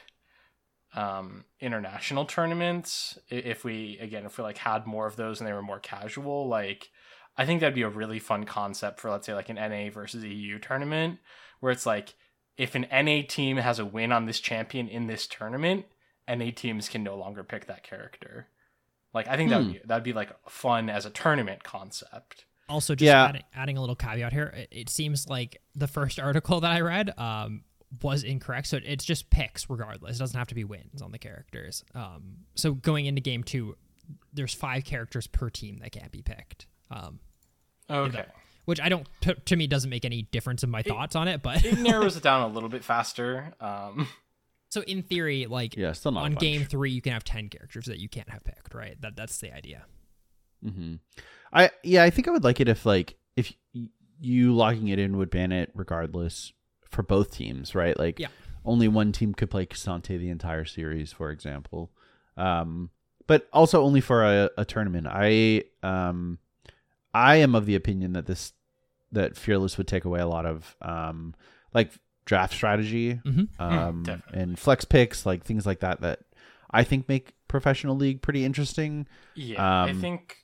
um international tournaments if we again if we like had more of those and they were more casual. Like I think that'd be a really fun concept for, let's say, like an N A versus E U tournament where it's like if an N A team has a win on this champion in this tournament, N A teams can no longer pick that character. Like I think that would be, that'd be like fun as a tournament concept. Also, just Yeah. adding, adding a little caveat here, it, it seems like the first article that I read um, was incorrect. So it's just picks regardless. It doesn't have to be wins on the characters. Um, so going into game two, there's five characters per team that can't be picked. Um, Okay. which I don't, to, to me, doesn't make any difference in my thoughts on it. But It narrows it down a little bit faster. Um, so in theory, like Yeah, still not a on bunch. game three, you can have ten characters that you can't have picked, right? That That's the idea. Mm-hmm. I yeah, I think I would like it if like if y- you locking it in would ban it regardless for both teams, right? Like Yeah. only one team could play K'Sante the entire series, for example. Um, but also only for a, a tournament. I um, I am of the opinion that this that Fearless would take away a lot of um, like draft strategy Mm-hmm. um, definitely. and flex picks, like things like that that I think make professional league pretty interesting. yeah, I Um, think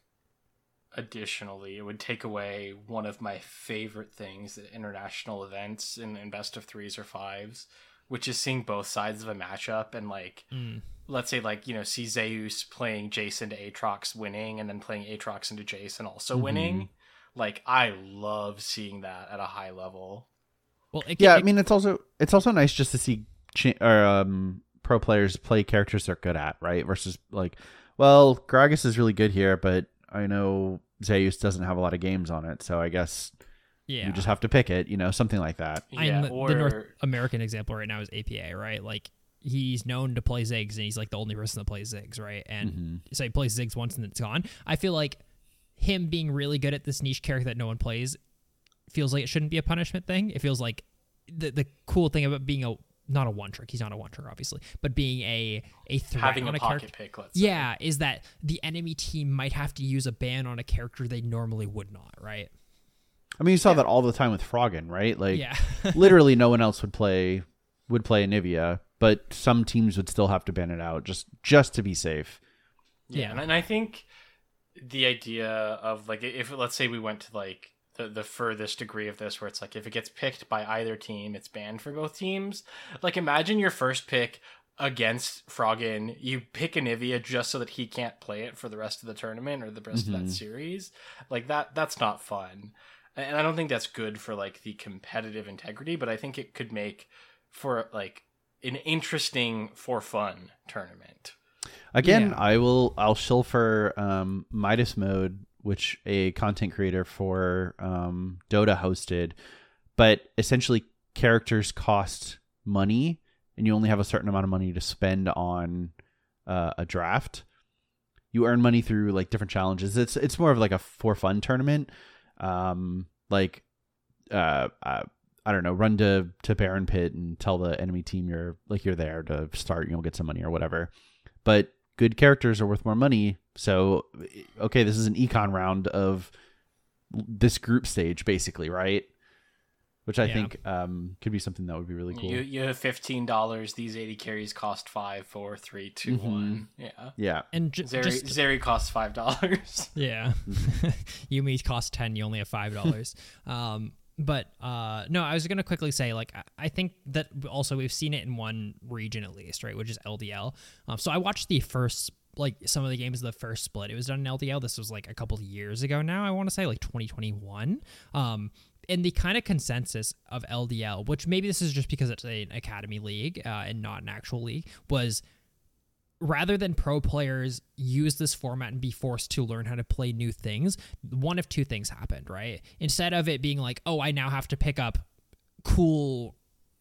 additionally it would take away one of my favorite things at international events in, in best of threes or fives, which is seeing both sides of a matchup and like Mm. let's say like, you know, see Zeus playing Jason to Aatrox winning and then playing Aatrox into Jason also Mhm. winning. Like I love seeing that at a high level. Well, it, Yeah, it, I mean it's also it's also nice just to see cha- or, um, pro players play characters they're good at, right? Versus like, well, Gragas is really good here, but I know Zeus doesn't have a lot of games on it, so I guess yeah. you just have to pick it, you know, something like that. I Yeah, mean, the, or the North American example right now is A P A, right? Like he's known to play Ziggs, and he's like the only person that plays Ziggs, right? And Mm-hmm. so he plays Ziggs once and then it's gone. I feel like him being really good at this niche character that no one plays feels like it shouldn't be a punishment thing. It feels like the the cool thing about being a not a one trick, he's not a one trick obviously, but being a a threat having on a a, pocket character. pick, let's say. Yeah, is that the enemy team might have to use a ban on a character they normally would not, right? I mean, you saw that all the time with Froggen, right? Like Yeah. literally no one else would play would play Anivia, but some teams would still have to ban it out just just to be safe. Yeah, Yeah. and- and I think the idea of like if let's say we went to like the, the furthest degree of this where it's like if it gets picked by either team it's banned for both teams. Like imagine your first pick against Froggen, you pick Anivia just so that he can't play it for the rest of the tournament or the rest of Mhm. that series. Like that that's not fun. And I don't think that's good for like the competitive integrity, but I think it could make for like an interesting for fun tournament. Again, Yeah. I will. I'll shill for um, Midas Mode, which a content creator for um, Dota hosted, but essentially characters cost money, and you only have a certain amount of money to spend on uh, a draft. You earn money through like different challenges. It's it's more of like a for fun tournament, um, like uh, uh, I don't know, run to to Baron Pit and tell the enemy team you're like you're there to start. You'll get some money or whatever, but good characters are worth more money. So, okay, this is an econ round of this group stage, basically, right? Which I Yeah. think um, could be something that would be really cool. You you have fifteen dollars. These eighty carries cost five, four, three, two, Mhm. one. Yeah. Yeah. And ju- Zeri just Zeri costs five dollars. yeah, you meet cost ten, you only have five dollars. um, But uh, no, I was going to quickly say, like, I- I think that also we've seen it in one region at least, right, which is L D L. Um, so I watched the first, like, some of the games of the first split. It was done in L D L. This was, like, a couple of years ago now, I want to say, like, twenty twenty-one. Um, and the kind of consensus of L D L, which maybe this is just because it's an academy league uh, and not an actual league, was rather than pro players use this format and be forced to learn how to play new things, one of two things happened, right? Instead of it being like, oh, I now have to pick up cool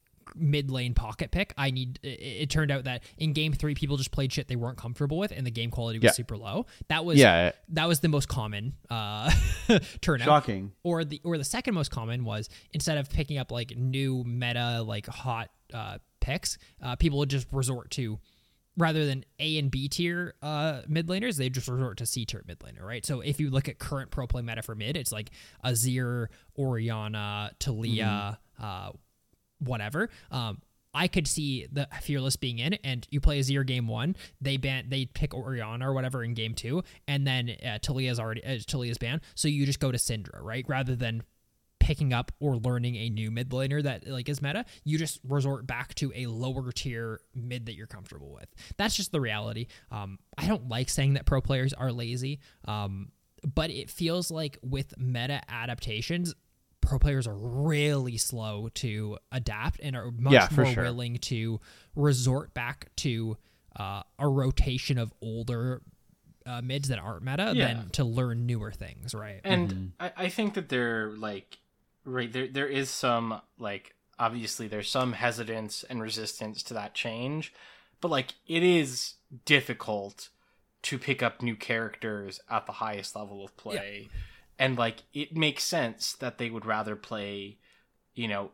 mid lane pocket pick, I need, it, it turned out that in game three, people just played shit they weren't comfortable with and the game quality was Yeah. super low. That was, Yeah. that was the most common uh, turnout. Shocking. Or the, or the second most common was instead of picking up like new meta, like hot uh, picks, uh, people would just resort to, rather than A and B tier uh, mid laners, they just resort to C tier mid laner, right? So if you look at current pro play meta for mid, it's like Azir, Orianna, Talia, Mm-hmm. uh, whatever. Um, I could see the Fearless being in, and you play Azir game one, they ban, they pick Orianna or whatever in game two, and then uh, Talia's already uh, Talia's banned, so you just go to Syndra, right? Rather than picking up or learning a new mid laner that like is meta, you just resort back to a lower tier mid that you're comfortable with. That's just the reality. Um, I don't like saying that pro players are lazy, um, but it feels like with meta adaptations, pro players are really slow to adapt and are much Yeah, for more sure. willing to resort back to uh, a rotation of older uh, mids that aren't meta Yeah. than to learn newer things, right? And I, I think that they're like, right there. There is some like obviously there's some hesitance and resistance to that change, but like it is difficult to pick up new characters at the highest level of play, and like it makes sense that they would rather play, you know,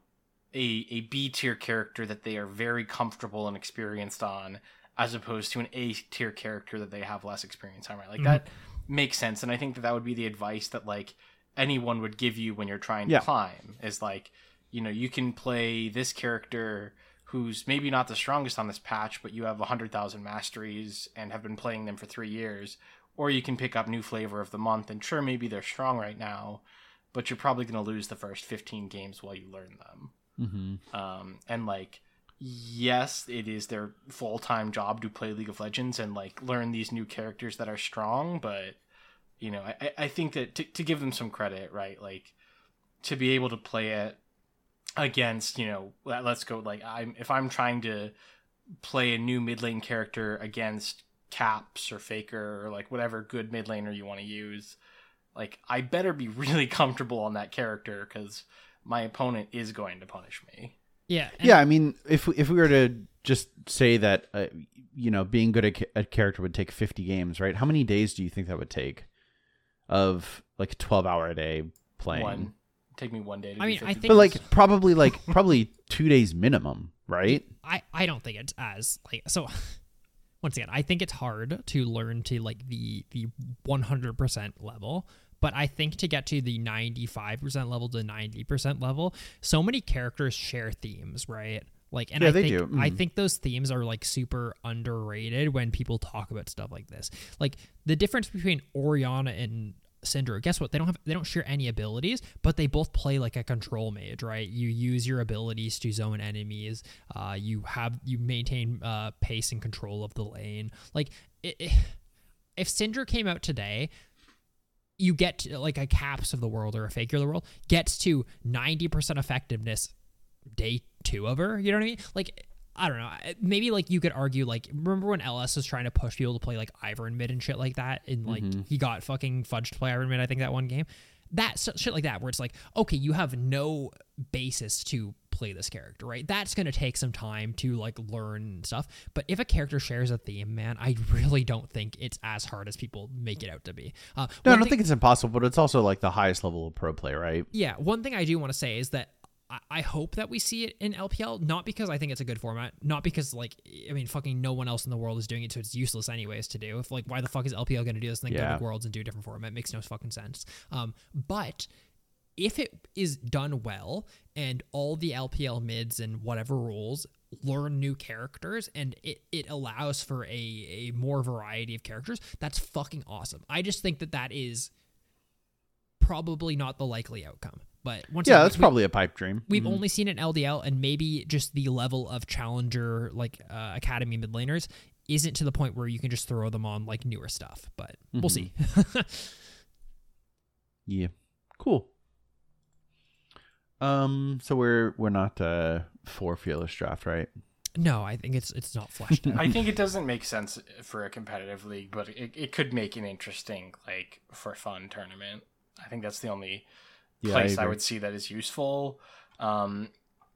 a a B tier character that they are very comfortable and experienced on, as opposed to an A tier character that they have less experience on, right? Like that makes sense, and I think that that would be the advice that like anyone would give you when you're trying to Yeah. climb, is like, you know, you can play this character who's maybe not the strongest on this patch, but you have one hundred thousand masteries and have been playing them for three years, or you can pick up new flavor of the month, and sure, maybe they're strong right now, but you're probably going to lose the first fifteen games while you learn them. Mm-hmm. Um, and like, yes, it is their full-time job to play League of Legends and like learn these new characters that are strong, but you know, I, I think that to, to give them some credit, right? Like to be able to play it against, you know, let- let's go like I'm if I'm trying to play a new mid lane character against Caps or Faker or like whatever good mid laner you want to use, like I better be really comfortable on that character because my opponent is going to punish me. Yeah. and- Yeah, I mean, if we- if we were to just say that, uh, you know, being good at a character would take fifty games, right? How many days do you think that would take of like twelve hour a day playing? One take me one day to I do mean, I fifty think- But games. like probably like probably two days minimum, right? I, I don't think it's as like so once again, I think it's hard to learn to like the the one hundred percent level, but I think to get to the ninety-five percent level to ninety percent level, so many characters share themes, right? Like and Yeah, I they think do. I Mhm. think those themes are like super underrated when people talk about stuff like this. Like the difference between Orianna and Syndra, guess what? They don't have they don't share any abilities, but they both play like a control mage, right? You use your abilities to zone enemies. Uh, you have you maintain uh, pace and control of the lane. Like it, it, if Syndra came out today, you get to, like a Caps of the world or a Faker of the world gets to ninety percent effectiveness day two of her. You know what I mean? Like. I don't know. Maybe like you could argue like remember when L S was trying to push people to play like Ivern mid and shit like that, and like he got fucking fudged to play Ivern mid. I think that one game, that so- shit like that, where it's like okay, you have no basis to play this character, right? That's gonna take some time to like learn stuff. But if a character shares a theme, man, I really don't think it's as hard as people make it out to be. Uh, No, I one don't thing- think it's impossible, but it's also like the highest level of pro play, right? Yeah, one thing I do want to say is that I- I hope that we see it in L P L, not because I think it's a good format, not because, like, I mean, fucking no one else in the world is doing it, so it's useless anyways to do. If, like, why the fuck is L P L going to do this and then Yeah. go to Worlds and do a different format? It makes no fucking sense. Um, but if it is done well and all the L P L mids and whatever rules learn new characters and it, it allows for a, a more variety of characters, that's fucking awesome. I just think that that is probably not the likely outcome. But once Yeah, again, that's we, probably a pipe dream. We've Mhm. only seen it in L D L, and maybe just the level of challenger, like uh, academy mid laners, isn't to the point where you can just throw them on like newer stuff. But we'll see. Yeah, cool. Um, so we're we're not uh for Fearless Draft, right? No, I think it's it's not fleshed out. I think it doesn't make sense for a competitive league, but it, it could make an interesting, like, for fun tournament. I think that's the only Yeah, place I I, agree. would see that is useful. Um,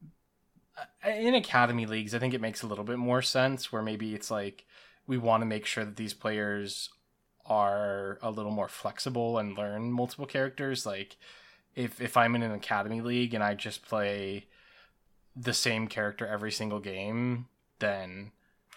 in academy leagues, I think it makes a little bit more sense where maybe it's like we want to make sure that these players are a little more flexible and learn multiple characters. Like if, if I'm in an academy league and I just play the same character every single game, then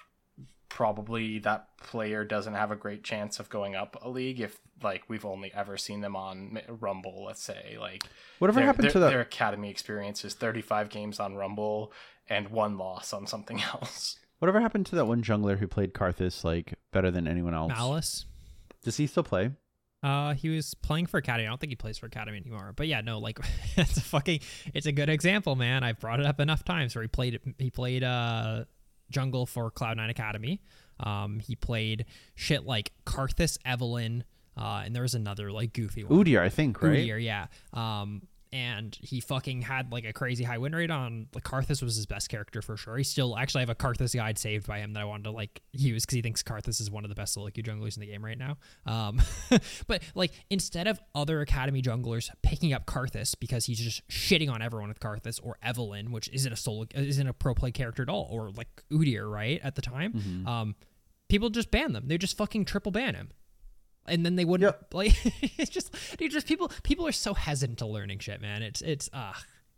probably that player doesn't have a great chance of going up a league if like we've only ever seen them on Rumble, let's say. Like Whatever their, happened their, to that? their academy experience is thirty-five games on Rumble and one loss on something else. Whatever happened to that one jungler who played Karthus like better than anyone else? Malice. Does he still play? Uh, he was playing for Academy. I don't think he plays for Academy anymore. But yeah, no, like it's a fucking, it's a good example, man. I've brought it up enough times where he played, he played uh jungle for Cloud nine Academy. Um, he played shit like Karthus, Evelyn, uh, and there was another like goofy one. Udyr, I think, right? Udyr, yeah. Um, and he fucking had like a crazy high win rate on like Karthus was his best character for sure. He still actually I have a Karthus guide saved by him that I wanted to like use because he thinks Karthus is one of the best solo queue junglers in the game right now. Um, but like instead of other academy junglers picking up Karthus because he's just shitting on everyone with Karthus, or Evelyn, which isn't a solo isn't a pro play character at all, or like Udyr, right at the time, Mm-hmm. um, people just ban them. They just fucking triple ban him. And then they wouldn't Yep. like it's just dude just people people are so hesitant to learning shit, man. It's it's uh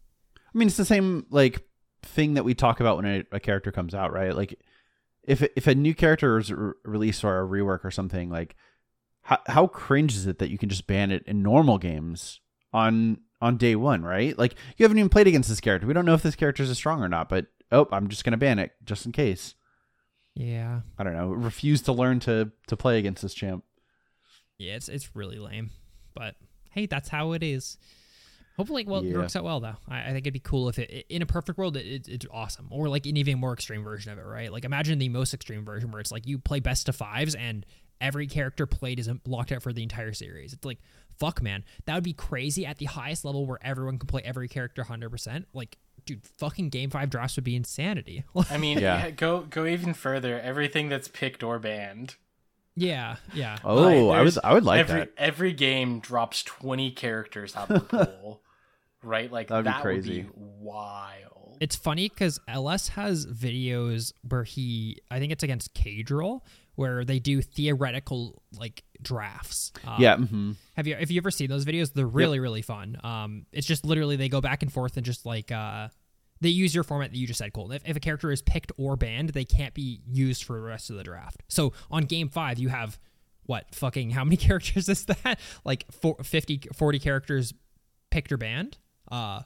I mean, it's the same like thing that we talk about when a, a character comes out, right? Like if if a new character is re- released or a rework or something, like how how cringe is it that you can just ban it in normal games on on day one, right? Like you haven't even played against this character. We don't know if this character is strong or not, but oh, I'm just gonna ban it just in case. yeah. I don't know. Refuse to learn to to play against this champ. Yeah, it's it's really lame. But hey, that's how it is. Hopefully, well, it Yeah. works out well though. I, I think it'd be cool if it in a perfect world, it, it, it's awesome, or like an even more extreme version of it, right? Like imagine the most extreme version where it's like you play best of fives and every character played is locked out for the entire series. It's like fuck, man, that would be crazy at the highest level where everyone can play every character one hundred percent. Like, dude, fucking game five drafts would be insanity. I mean, Yeah. yeah, go go even further. Everything that's picked or banned. yeah, yeah. Oh, Like, I would there's- I would like every, that. Every game drops twenty characters out of the pool, right? Like That'd be that crazy. would be wild. It's funny because L S has videos where he, I think it's against Cadril, where they do theoretical like drafts. Um, Yeah. Mm-hmm. Have you, if you ever seen those videos, they're really, really fun. Um, it's just literally they go back and forth and just like, uh, they use your format that you just said, Colton. If, if a character is picked or banned, they can't be used for the rest of the draft. So on game five, you have what fucking, how many characters is that? Like four, fifty, forty characters picked or banned? Uh,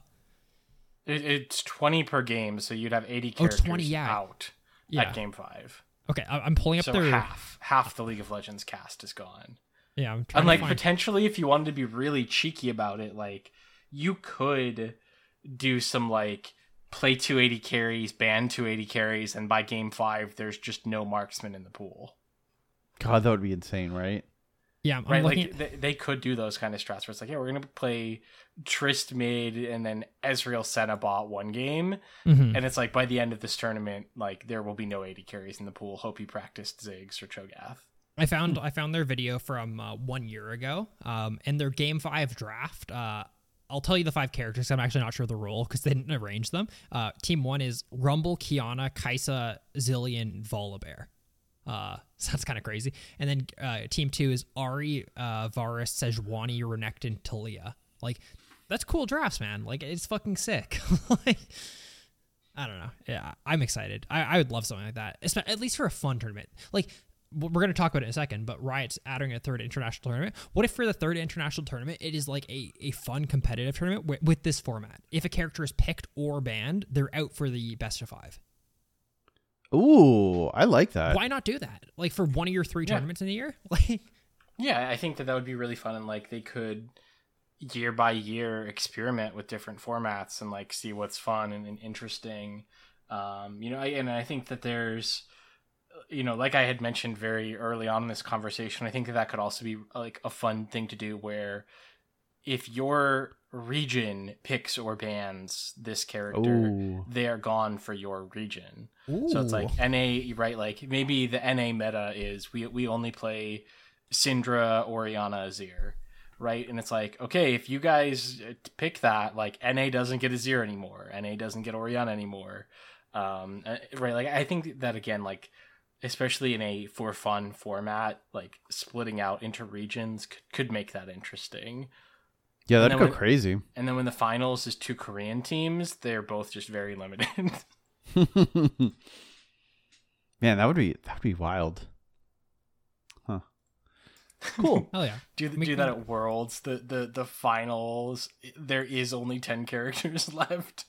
It, it's twenty per game, so you'd have eighty Oh, characters twenty, yeah. out Yeah. at game five. okay, I, I'm pulling up So their, half half the League of Legends cast is gone. yeah, I'm trying And to like find- potentially, if you wanted to be really cheeky about it, like you could do some like play two eighty carries, ban two eighty carries, and by game five, there's just no marksman in the pool. God, that would be insane, right? yeah, I'm, Right, I'm looking like they, they could do those kind of strats where it's like, yeah, we're gonna play Trist mid and then Ezreal Senna bot one game, Mhm. and it's like by the end of this tournament, like there will be no eighty carries in the pool. Hope you practiced Ziggs or Cho'Gath. I found I found their video from uh, one year ago, um, and their game five draft. Uh, I'll tell you the five characters. I'm actually not sure the role because they didn't arrange them. Uh, team one is Rumble, Kiana, Kaisa, Zillion, Volibear. Uh, so that's kind of crazy. And then uh, team two is Ari, uh, Varus, Sejuani, Renekton, Talia. Like, that's cool drafts, man. Like, it's fucking sick. Like, I don't know. Yeah, I'm excited. I, I would love something like that, Espe- at least for a fun tournament. Like, we're going to talk about it in a second, but Riot's adding a third international tournament. What if for the third international tournament, it is like a, a fun competitive tournament with, with this format? If a character is picked or banned, they're out for the best of five. Ooh, I like that. Why not do that? Like for one of your three Yeah. tournaments in a year? Like, Yeah, I think that that would be really fun, and like they could year by year experiment with different formats and like see what's fun and, and interesting. Um, you know, I, and I think that there's, you know, like I had mentioned very early on in this conversation, I think that that could also be like a fun thing to do where if your region picks or bans this character, Ooh. they are gone for your region. Ooh. So it's like N A, right? Like maybe the N A meta is we we only play Syndra, Orianna, Azir, right? And it's like, okay, if you guys pick that, like N A doesn't get Azir anymore, N A doesn't get Orianna anymore, um, right? Like I think that again, like especially in a for fun format, like splitting out into regions could, could make that interesting. Yeah, And that'd then go when- crazy. And then when the finals is two Korean teams, they're both just very limited. Man, that would be that would be wild. Huh. Cool. Hell yeah. do Make do that me- at Worlds. The, the the finals, there is only ten characters left.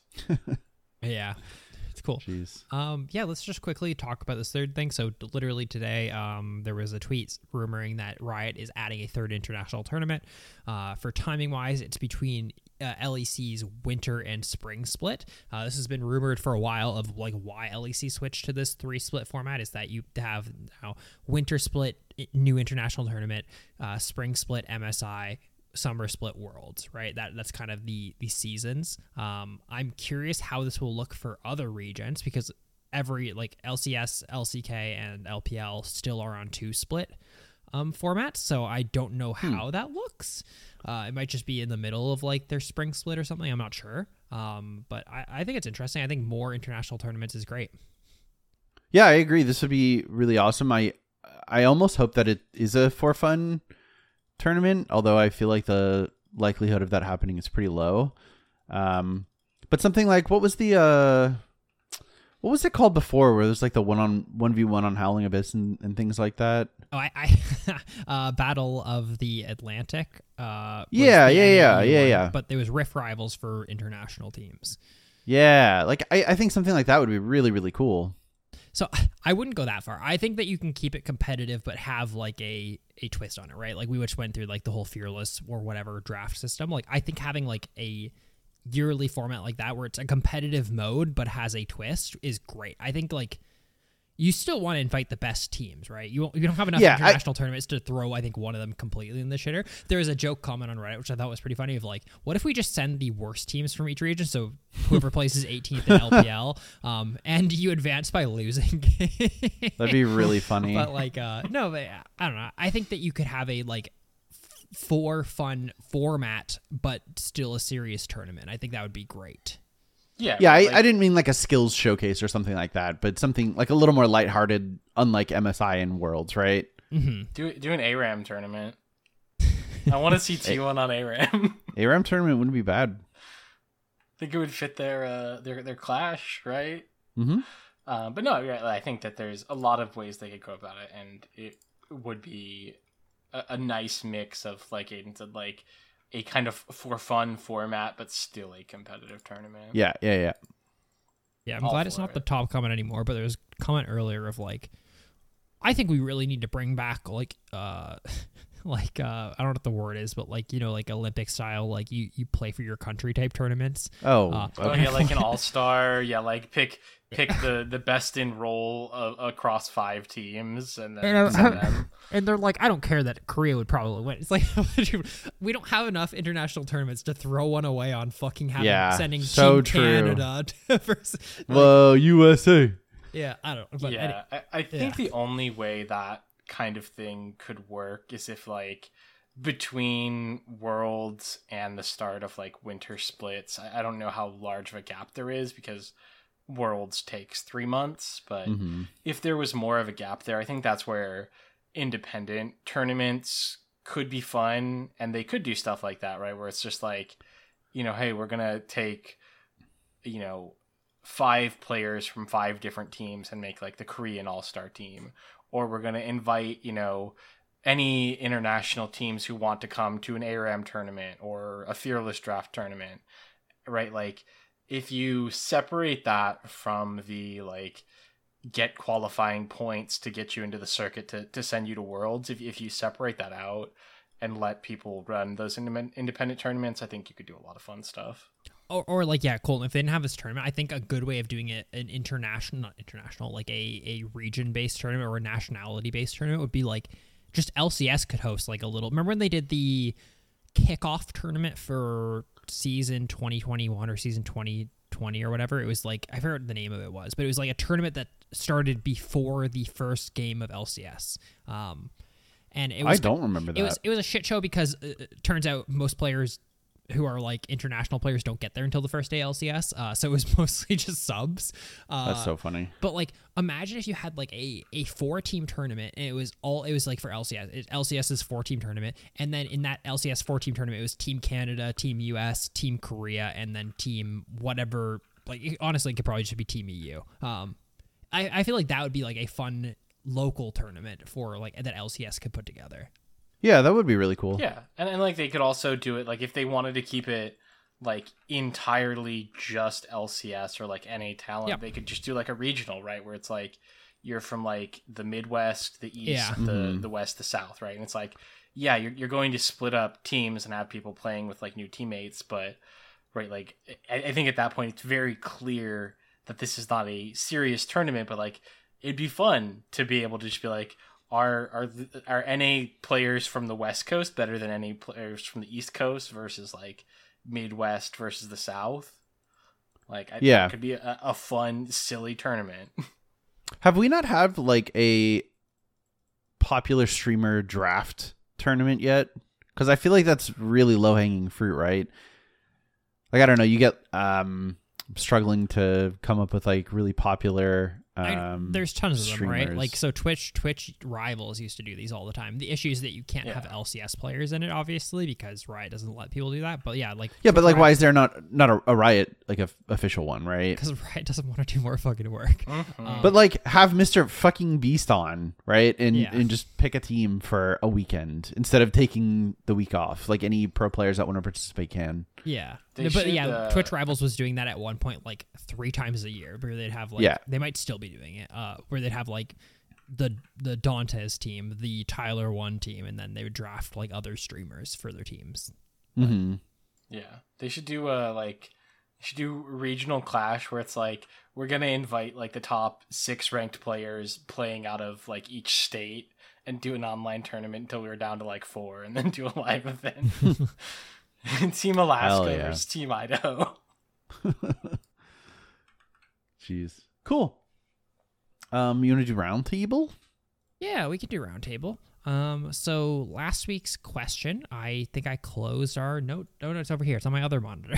Yeah. It's cool. Jeez. Um, yeah, let's just quickly talk about this third thing. So, literally today, um, there was a tweet rumoring that Riot is adding a third international tournament. Uh, for timing wise, it's between uh, L E C's winter and spring split. Uh, this has been rumored for a while of like why L E C switched to this three split format is that you have now winter split, new international tournament, uh, spring split M S I, summer split worlds, right? That that's kind of the the seasons. um I'm curious how this will look for other regions because every like L C S, L C K, and L P L still are on two split um formats, so I don't know how that looks. Uh it might just be in the middle of like their spring split or something, I'm not sure. Um but I, I think it's interesting. I think more international tournaments is great. Yeah, I agree. This would be really awesome. I I almost hope that it is a for fun tournament, although I feel like the likelihood of that happening is pretty low. Um, but something like what was the uh, what was it called before, where there's like the one on one v one on Howling Abyss and, and things like that? Oh, I, I uh, Battle of the Atlantic. Uh, was Yeah, the yeah, N A yeah, E yeah, one, yeah. But there was Rift Rivals for international teams. Yeah, like I, I think something like that would be really really cool. So I wouldn't go that far. I think that you can keep it competitive, but have like a a twist on it, right? Like we just went through like the whole Fearless or whatever draft system. Like I think having like a yearly format like that where it's a competitive mode but has a twist is great. I think like you still want to invite the best teams, right? You you don't have enough Yeah, I- international tournaments to throw, I think, one of them completely in the shitter. There is a joke comment on Reddit, which I thought was pretty funny, of like, what if we just send the worst teams from each region, so whoever places eighteenth in L P L, um, and you advance by losing? That'd be really funny. But like, uh, no, but I don't know. I think that you could have a like f- for fun format, but still a serious tournament. I think that would be great. Yeah, Yeah, I, like- I didn't mean like a skills showcase or something like that, but something like a little more lighthearted, unlike M S I and Worlds, right? Mm-hmm. do do an A RAM tournament. I want to see T one on A RAM. A RAM tournament wouldn't be bad. I think it would fit their uh, their their clash, right? Mm-hmm. Uh, but no, yeah, I think that there's a lot of ways they could go about it, and it would be a, a nice mix of, like Aiden said, like a kind of for fun format, but still a competitive tournament. Yeah, yeah, yeah. Yeah, I'm All glad it's for not it. the top comment anymore, but there was a comment earlier of like, I think we really need to bring back like, uh, like uh, I don't know what the word is, but like, you know, like Olympic style, like you you play for your country type tournaments. Oh, Uh, Oh okay. yeah, like an all star. Yeah, like pick pick the the best in role of, across five teams, and then And, send uh, them. And they're like, I don't care that Korea would probably win. It's like, we don't have enough international tournaments to throw one away on fucking having Yeah, sending so Team true. Canada to versus. like, Whoa, U S A. yeah, I don't. But yeah, any- I, I think yeah. the only way that kind of thing could work is if like between Worlds and the start of like winter splits. I, I don't know how large of a gap there is because Worlds takes three months, but Mm-hmm. if there was more of a gap there, I think that's where independent tournaments could be fun, and they could do stuff like that, right? Where it's just like, you know, hey, we're gonna take, you know, five players from five different teams and make like the Korean all-star team, or we're gonna invite, you know, any international teams who want to come to an A R A M tournament or a Fearless draft tournament, right? Like, if you separate that from the like get qualifying points to get you into the circuit to, to send you to Worlds, if if you separate that out and let people run those independent independent tournaments, I think you could do a lot of fun stuff. Or, or like, yeah, Colton, if they didn't have this tournament, I think a good way of doing it, an international, not international, like a, a region-based tournament or a nationality-based tournament would be like, just L C S could host like a little, remember when they did the kickoff tournament for season twenty twenty-one or season twenty twenty or whatever? It was like, I forgot what the name of it was, but it was like a tournament that started before the first game of L C S. Um, and it was, I don't remember that. It was, it was a shit show because uh, it turns out most players who are like international players don't get there until the first day L C S. Uh, so it was mostly just subs. Uh, That's so funny. But like, imagine if you had like a, a four team tournament and it was all, it was like for L C S, it, LCS's four team tournament. And then in that L C S four team tournament, it was Team Canada, Team U S, Team Korea, and then Team whatever. Like, it, honestly, it could probably just be Team E U. Um, I, I feel like that would be like a fun local tournament for like that L C S could put together. Yeah, that would be really cool. Yeah, and, and like they could also do it like if they wanted to keep it like entirely just L C S or like N A talent, Yeah. they could just do like a regional, right, where it's like you're from like the Midwest, the East, Yeah. the Mhm. the West, the South, right? And it's like, yeah, you're you're going to split up teams and have people playing with like new teammates, but right, like I, I think at that point it's very clear that this is not a serious tournament, but like it'd be fun to be able to just be like, Are are the, are N A players from the West Coast better than N A players from the East Coast versus like Midwest versus the South? Like, I Yeah. think it could be a, a fun, silly tournament. Have we not had like a popular streamer draft tournament yet? Because I feel like that's really low hanging fruit, right? Like, I don't know. You get um struggling to come up with like really popular. I- Um, there's tons of them, right? streamers. Like, so Twitch, Twitch rivals used to do these all the time. The issue is that you can't Yeah. have L C S players in it, obviously, because Riot doesn't let people do that. But yeah, like Yeah, but like, why is there not not a, a Riot like a f- official one, right? Because Riot doesn't want to do more fucking work. Um, But like, have Mister Fucking Beast on, right, and Yeah. and just pick a team for a weekend instead of taking the week off. Like any pro players that want to participate can. yeah, They but should, yeah, uh, Twitch rivals was doing that at one point, like three times a year, where they'd have like, Yeah. they might still be doing it, uh, where they'd have like the the Dantes team, the Tyler One team, and then they would draft like other streamers for their teams. Mm-hmm. Yeah, they should do a like they should do a regional clash where it's like we're gonna invite like the top six ranked players playing out of like each state and do an online tournament until we were down to like four, and then do a live event. Team Alaska Hell yeah. versus Team Idaho. Jeez, cool. Um, you want to do round table? Yeah, we could do roundtable. Um, so last week's question, I think I closed our note. Oh, no, it's over here. It's on my other monitor.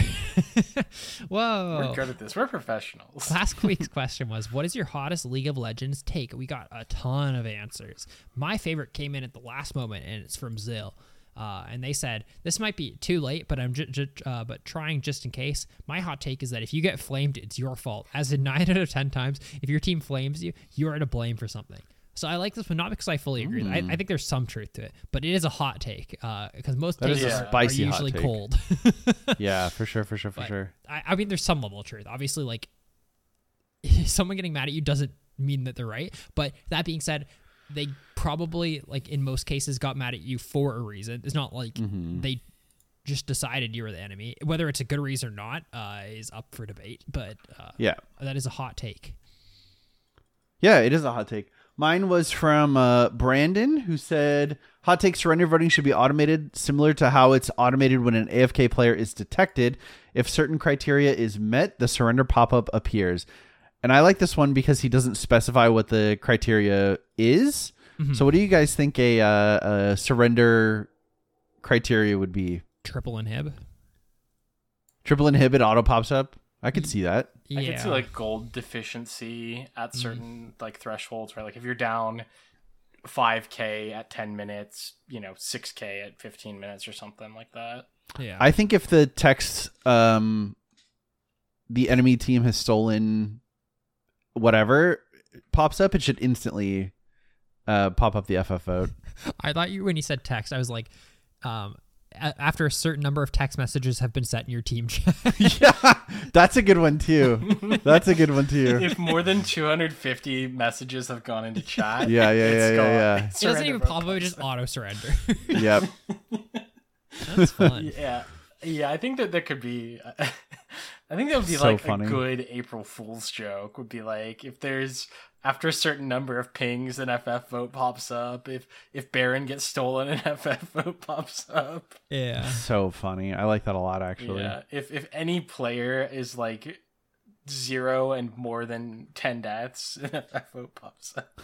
Whoa. We're good at this. We're professionals. Last week's question was, what is your hottest League of Legends take? We got a ton of answers. My favorite came in at the last moment, and it's from Zill. Uh, and they said, this might be too late, but I'm j- j- uh, but trying just in case. My hot take is that if you get flamed, it's your fault. As in nine out of ten times, if your team flames you, you are to blame for something. So I like this one, not because I fully agree. I, I think there's some truth to it, but it is a hot take because most That takes is a are, are spicy hot usually take. cold. Yeah, for sure, for sure, for But sure. I, I mean, there's some level of truth. Obviously, like someone getting mad at you doesn't mean that they're right. But that being said, they probably, like in most cases, got mad at you for a reason. It's not like Mm-hmm. they just decided you were the enemy. Whether it's a good reason or not uh, is up for debate. But uh, Yeah. that is a hot take. Yeah, it is a hot take. Mine was from uh, Brandon, who said, hot take, surrender voting should be automated, similar to how it's automated when an A F K player is detected. If certain criteria is met, the surrender pop-up appears. And I like this one because he doesn't specify what the criteria is. Mm-hmm. So what do you guys think a, uh, a surrender criteria would be? Triple inhib. Triple Inhibit auto pops up? I could see that. Yeah. I could see like gold deficiency at certain like thresholds, right? Like if you're down five K at ten minutes, you know, six K at fifteen minutes or something like that. yeah. I think if the text, um, the enemy team has stolen whatever pops up, it should instantly uh, pop up the F F vote. I thought you when you said text, I was like, um, a- after a certain number of text messages have been set in your team chat. Yeah, that's a good one too. That's a good one too. If more than two hundred fifty messages have gone into chat, Yeah, yeah, it's yeah, yeah, gone. yeah. It doesn't Surrender even vote pop up; it pops just auto surrender. Yep. That's fun. Yeah, yeah. I think that there could be. I think that would be So like funny. a good April Fool's joke. Would be like if there's after a certain number of pings, an F F vote pops up. If if Baron gets stolen, an F F vote pops up. Yeah. So funny. I like that a lot, actually. Yeah. If if any player is like zero and more than ten deaths, an F F vote pops up.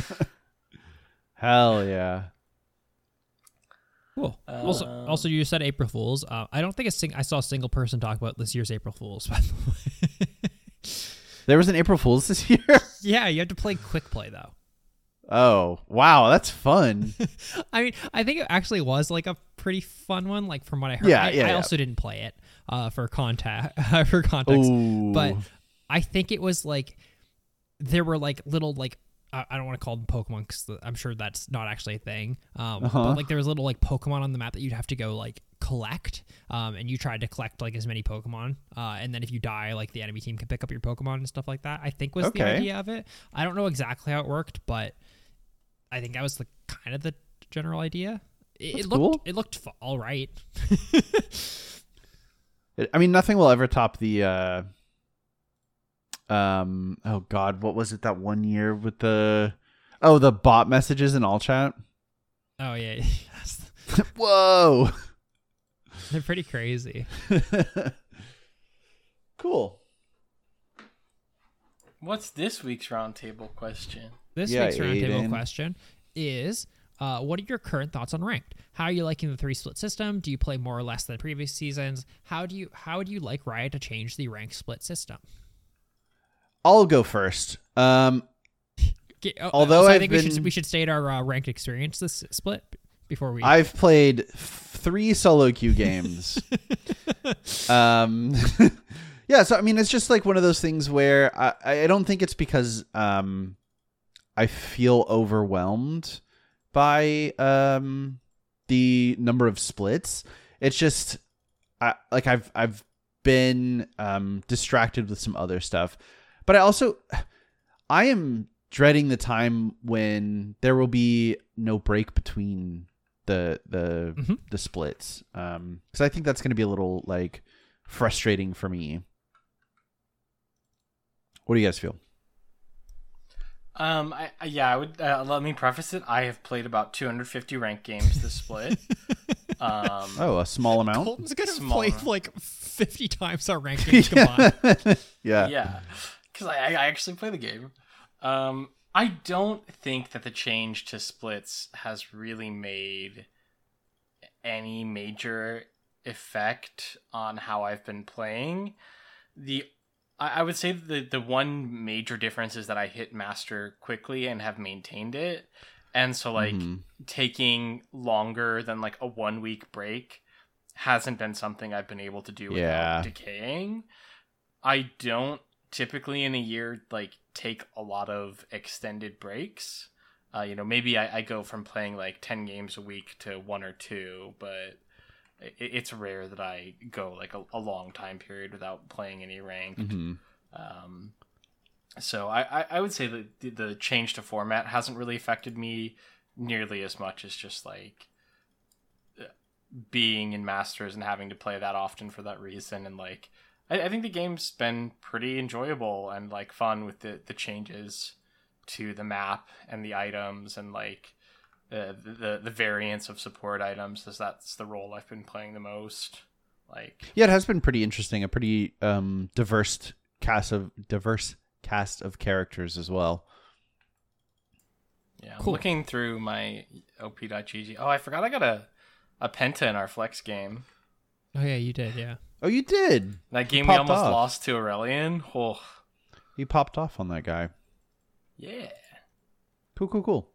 Hell yeah. Cool. also, Um, also, you said April Fools. Uh, I don't think a sing- I saw a single person talk about this year's April Fools. By the way. There was an April Fool's this year? Yeah, you have to play quick play though. Oh, wow. That's fun. I mean, I think it actually was like a pretty fun one. Like from what I heard. Yeah, I, yeah, I yeah. also didn't play it uh, for contact for context, Ooh. but I think it was like there were like little like. I I don't want to call them Pokemon because I'm sure that's not actually a thing. Um, Uh-huh. But like there was little like Pokemon on the map that you'd have to go like collect. Um, and you tried to collect like as many Pokemon. Uh, and then if you die, like the enemy team could pick up your Pokemon and stuff like that. I think was the Okay. idea of it. I don't know exactly how it worked, but I think that was the kind of the general idea. It, That's it looked cool. it looked f- all right. It- I mean, nothing will ever top the. Uh, um. Oh God, what was it that one year with the? Oh, the bot messages in all chat. Oh yeah, yes. Whoa. They're pretty crazy. Cool. What's this week's roundtable question? This Yeah, week's roundtable Aiden. question is, uh, what are your current thoughts on ranked? How are you liking the three split system? Do you play more or less than previous seasons? How do you how would you like Riot to change the ranked split system? I'll go first. Um. Ge- oh, Although also, I I've think we should been- we should state our uh, ranked experience this split before we. I've played f- three solo queue games. um, yeah, so I mean, it's just like one of those things where I, I don't think it's because um, I feel overwhelmed by um, the number of splits. It's just I, like I've I've been um, distracted with some other stuff, but I also I am dreading the time when there will be no break between the the Mhm. the splits, um because I think that's going to be a little like frustrating for me. What do you guys feel? Um, I, I yeah, I would uh, let me preface it. I have played about two hundred fifty ranked games this split. um, Oh, a small amount. Colton's gonna Small play amount. like fifty times our ranked games combined. yeah. yeah, because I, I actually play the game. Um, I don't think that the change to splits has really made any major effect on how I've been playing. The I, I would say the the one major difference is that I hit master quickly and have maintained it, and so like Mhm. taking longer than like a one week break hasn't been something I've been able to do without Yeah. decaying. I don't typically in a year like take a lot of extended breaks. Uh, you know, maybe I, I go from playing like ten games a week to one or two, but it, it's rare that I go like a, a long time period without playing any ranked. Mhm. Um, so I, I, I would say that the, the change to format hasn't really affected me nearly as much as just like uh, being in Masters and having to play that often for that reason. And like, I, I think the game's been pretty enjoyable and like fun with the, the changes to the map and the items and like uh, the, the the variance of support items, as that's the role I've been playing the most. Like, Yeah, it has been pretty interesting. A pretty um diverse cast of diverse cast of characters as well. yeah, I'm Cool. looking through my O P dot G G. Oh, I forgot I got a a Penta in our flex game. Oh yeah, you did. Yeah. Oh, you did. That game we popped almost off. lost to Aurelian. Oh, You popped off on that guy. yeah. Cool, cool, cool.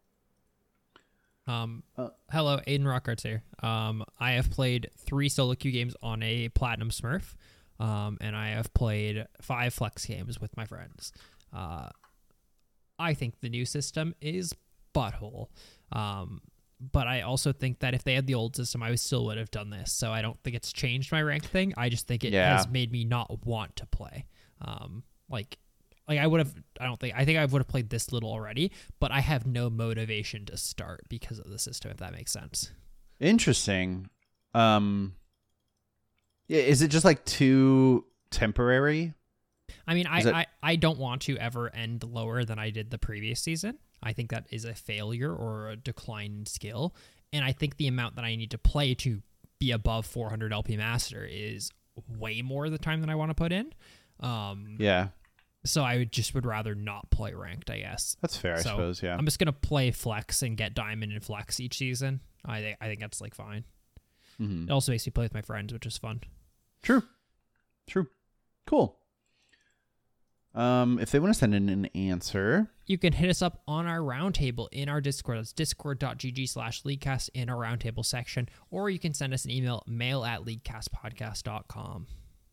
Um, Uh, hello, Aiden Rockarts here. Um, I have played three solo queue games on a Platinum Smurf, um, and I have played five flex games with my friends. Uh, I think the new system is butthole. Um, but I also think that if they had the old system, I still would have done this. So I don't think it's changed my rank thing. I just think it Yeah. has made me not want to play. Um, like, like I would have. I don't think. I think I would have played this little already, but I have no motivation to start because of the system. If that makes sense. Interesting. Um, yeah, is it just like too temporary? I mean, I, Is it- I, I don't want to ever end lower than I did the previous season. I think that is a failure or a decline in skill. And I think the amount that I need to play to be above four hundred L P Master is way more the time than I want to put in. Um, Yeah, So I would just would rather not play ranked, I guess. that's fair. I So, suppose. Yeah. I'm just gonna play flex and get diamond and flex each season. I think I think that's like fine. Mhm. It also makes me play with my friends, which is fun. True. True. Cool. Um, if they want to send in an answer, You can hit us up on our roundtable in our Discord. That's discord.gg slash leaguecast in our roundtable section. Or you can send us an email, mail at leaguecastpodcast dot com.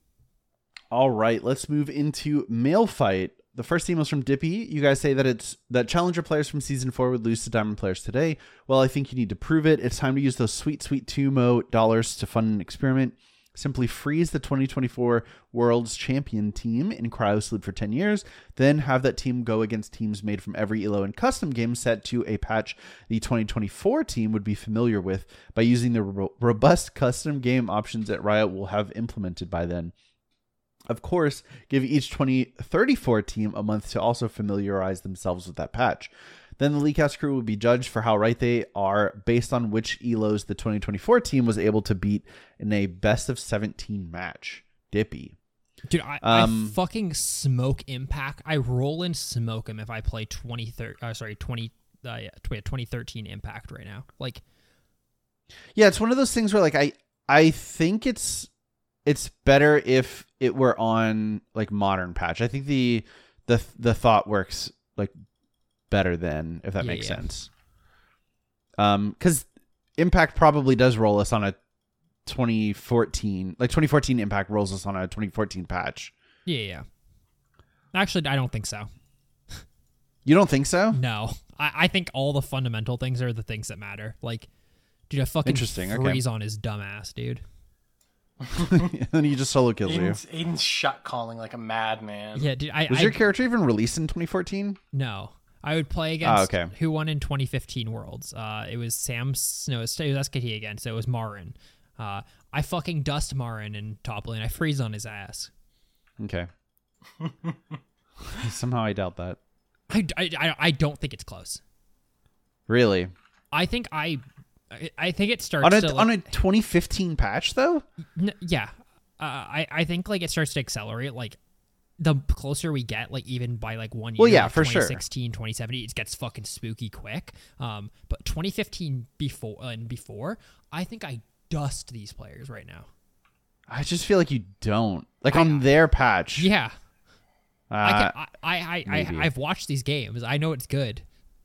all right, let's move into mail fight. The first email is from Dippy. You guys say that it's that Challenger players from season four would lose to Diamond players today. Well, I think you need to prove it. It's time to use those sweet, sweet two mo dollars to fund an experiment. Simply freeze the twenty twenty-four World's Champion team in cryosleep for ten years, then have that team go against teams made from every E L O and custom game set to a patch the twenty twenty-four team would be familiar with by using the ro- robust custom game options that Riot will have implemented by then. Of course, give each twenty thirty-four team a month to also familiarize themselves with that patch. Then the LeagueCast crew will be judged for how right they are based on which E L Os the twenty twenty-four team was able to beat in a best of seventeen match. Dippy. Dude, I, Um, I fucking smoke Impact. I roll and smoke him if I play twenty thirty. Uh, sorry, twenty. Uh, yeah, tw- twenty thirteen Impact right now. Like, Yeah, it's one of those things where like I I think it's it's better if it were on like modern patch. I think the the the thought works like better then, if that Yeah, makes yeah. sense. Um, because Impact probably does roll us on a twenty fourteen, like twenty fourteen Impact rolls us on a twenty fourteen patch. yeah, yeah. Actually, I don't think so. You don't think so? No, I, I think all the fundamental things are the things that matter. Like, dude, a fucking Interesting, okay. freeze on his dumbass, dude. And then he just solo kills you. Aiden's, Aiden's shot calling like a madman. Yeah, dude. I, Was I your character even released in twenty fourteen? no. I would play against okay. who won in twenty fifteen Worlds. Uh, it was Sam. No, it was, it was S K T again. So it was Marin. Uh, I fucking dust Marin in top lane. I freeze on his ass. Okay. Somehow I doubt that. I, I, I- I don't think it's close. Really? I think I, I, I think it starts On a to on like, a twenty fifteen patch though? N- yeah. Uh, I, I think like it starts to accelerate like the closer we get, like even by like one year, Well, yeah, like for sure. twenty sixteen, twenty seventeen, it gets fucking spooky quick. Um, but twenty fifteen before and before, I think I dust these players right now. I just feel like you don't. Like I- on their patch. Yeah. Uh, I, can, I, I, I, maybe. I, I've watched these games. I know it's good.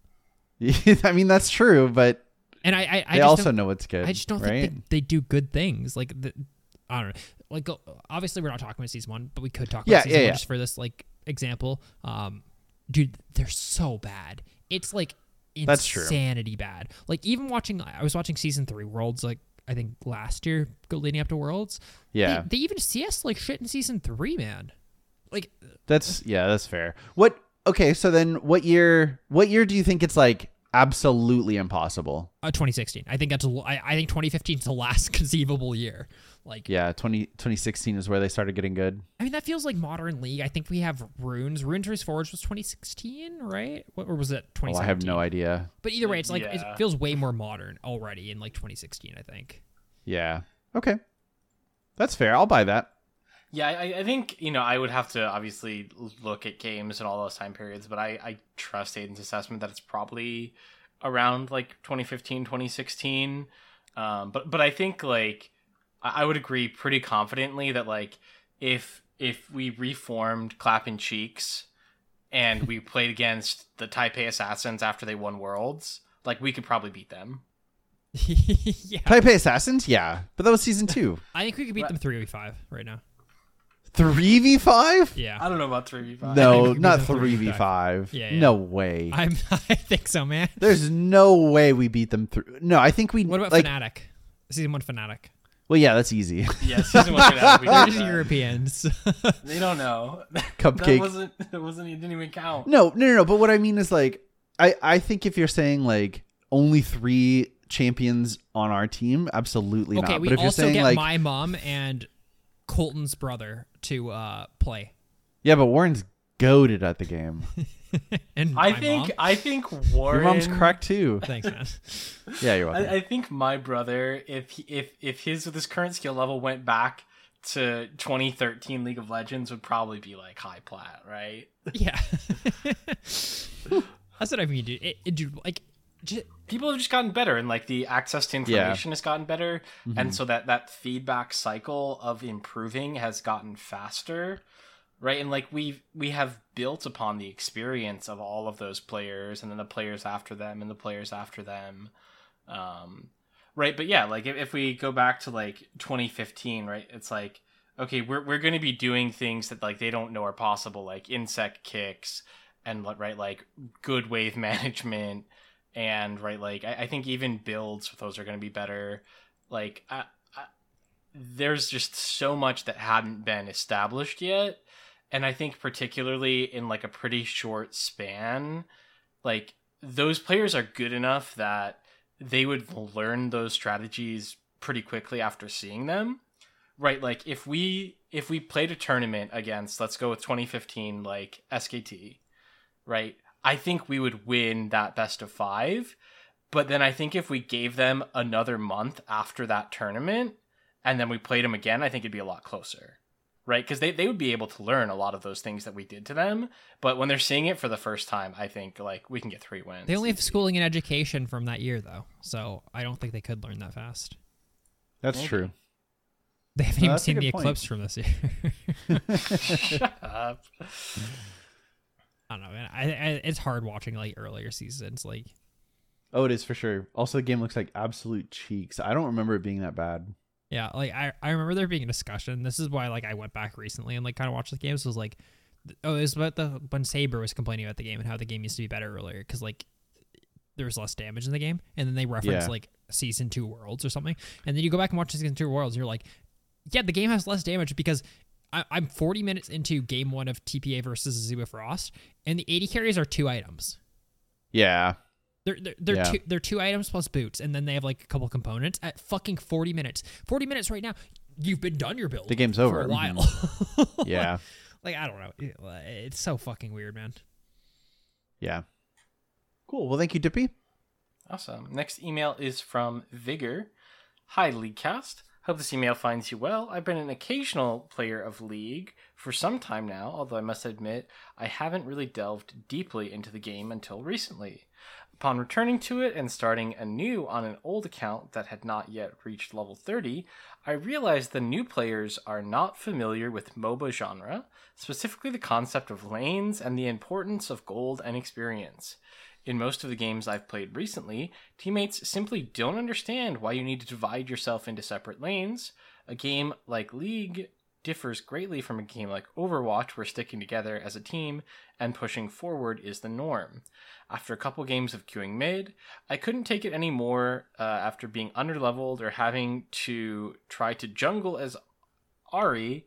I mean that's true, but And I, I, I they just also don't- know it's good. I just don't right? think they, they do good things. Like, the, I don't know. Like, uh, obviously, we're not talking about season one, but we could talk Yeah, about season yeah, one yeah. just for this like example. Um, dude, they're so bad. It's like That's true. insanity bad. Like even watching, I was watching season three Worlds. Like I think last year, go leading up to Worlds. Yeah. they, they even C S like shit in season three, man. Like, That's yeah, that's fair. What okay, so then what year what year do you think it's like absolutely impossible? uh, twenty sixteen. I think that's. a- I, I think twenty fifteen is the last conceivable year. Like, Yeah, twenty, twenty sixteen is where they started getting good. I mean, that feels like modern league. I think we have runes. Runes Race Forge was twenty sixteen, right? What, or was it twenty Oh, I seventeen? have no idea. But either way, it's like Yeah. it feels way more modern already in like twenty sixteen. I think. Yeah. Okay. That's fair. I'll buy that. Yeah, I, I think, you know, I would have to obviously look at games and all those time periods, but I, I trust Aiden's assessment that it's probably around like twenty fifteen, twenty sixteen. Um, but but I think like I, I would agree pretty confidently that like if if we reformed Clapping Cheeks and we played against the Taipei Assassins after they won Worlds, like we could probably beat them. Yeah, Taipei Assassins? Yeah. But that was season two. I think we could beat them three v five right now. three v five? Yeah, I don't know about three v five. I No, think we could not beat them three v five. Yeah, yeah. No way. I'm. I think so, man. There's no way we beat them through. No, I think we What about like Fnatic? Season one Fnatic. well, yeah, that's easy. Yeah, season one. Fnatic, we They're did just that. Europeans. They don't know. That Cupcake. wasn't. It wasn't. It didn't even count. No, no, no, no. But what I mean is like, I, I think if you're saying like only three champions on our team? Absolutely Okay, not. we But if you're also saying get like, my mom and Colton's brother to uh, play. yeah, but Warren's goated at the game. And I my think mom. I think Warren. Your mom's cracked too. Thanks, man. Yeah, you're welcome. I, I think my brother, if he, if if his with his current skill level went back to twenty thirteen League of Legends, would probably be like high plat, right? Yeah. That's what I mean, dude. It, it, dude, like, j- People have just gotten better, and like the access to information has gotten better, Mm-hmm. and so that that feedback cycle of improving has gotten faster, right? And like we we have built upon the experience of all of those players, and then the players after them, and the players after them, um, right? But yeah, like if, if we go back to like twenty fifteen, right? It's like, okay, we're we're going to be doing things that like they don't know are possible, like insect kicks, and right, like good wave management. And right, like I, I think even builds, those are going to be better. Like I, I, there's just so much that hadn't been established yet, and I think particularly in like a pretty short span, like those players are good enough that they would learn those strategies pretty quickly after seeing them. Right, like if we if we played a tournament against, let's go with twenty fifteen, like S K T, right? I think we would win that best of five, but then I think if we gave them another month after that tournament and then we played them again, I think it'd be a lot closer, right? Because they, they would be able to learn a lot of those things that we did to them, but when they're seeing it for the first time, I think like we can get three wins. they only have schooling and education from that year, though, so I don't think they could learn that fast. That's Maybe. true. They haven't No, even that's a seen good the point. eclipse from this year. Shut up. I don't know, man. I, I, it's hard watching like earlier seasons. Like, Oh, it is for sure. Also, the game looks like absolute cheeks. I don't remember it being that bad. yeah, like I, I remember there being a discussion. This is why like I went back recently and like kind of watched the games. Was like, oh, it was about the when Saber was complaining about the game and how the game used to be better earlier because like there was less damage in the game, and then they reference Yeah. like season two worlds or something, and then you go back and watch season two worlds, and you're like, yeah, the game has less damage because I, I'm forty minutes into game one of T P A versus Azuma Frost, and the eighty carries are two items. Yeah. They're they're they're, Yeah. two, they're two items plus boots, and then they have like a couple components at fucking forty minutes. Forty minutes right now. You've been done your build. The game's for over. a while. Mhm. Yeah. like, like I don't know. It- It's so fucking weird, man. Yeah. Cool. Well, thank you, Dippy. Awesome. Next email is from Vigor. Hi, Leaguecast. Hope this email finds you well. I've been an occasional player of League for some time now, although I must admit I haven't really delved deeply into the game until recently. Upon returning to it and starting anew on an old account that had not yet reached level thirty, I realized the new players are not familiar with MOBA genre, specifically the concept of lanes and the importance of gold and experience. In most of the games I've played recently, teammates simply don't understand why you need to divide yourself into separate lanes. A game like League differs greatly from a game like Overwatch, where sticking together as a team and pushing forward is the norm. After a couple games of queuing mid, I couldn't take it anymore uh, after being underleveled or having to try to jungle as Ahri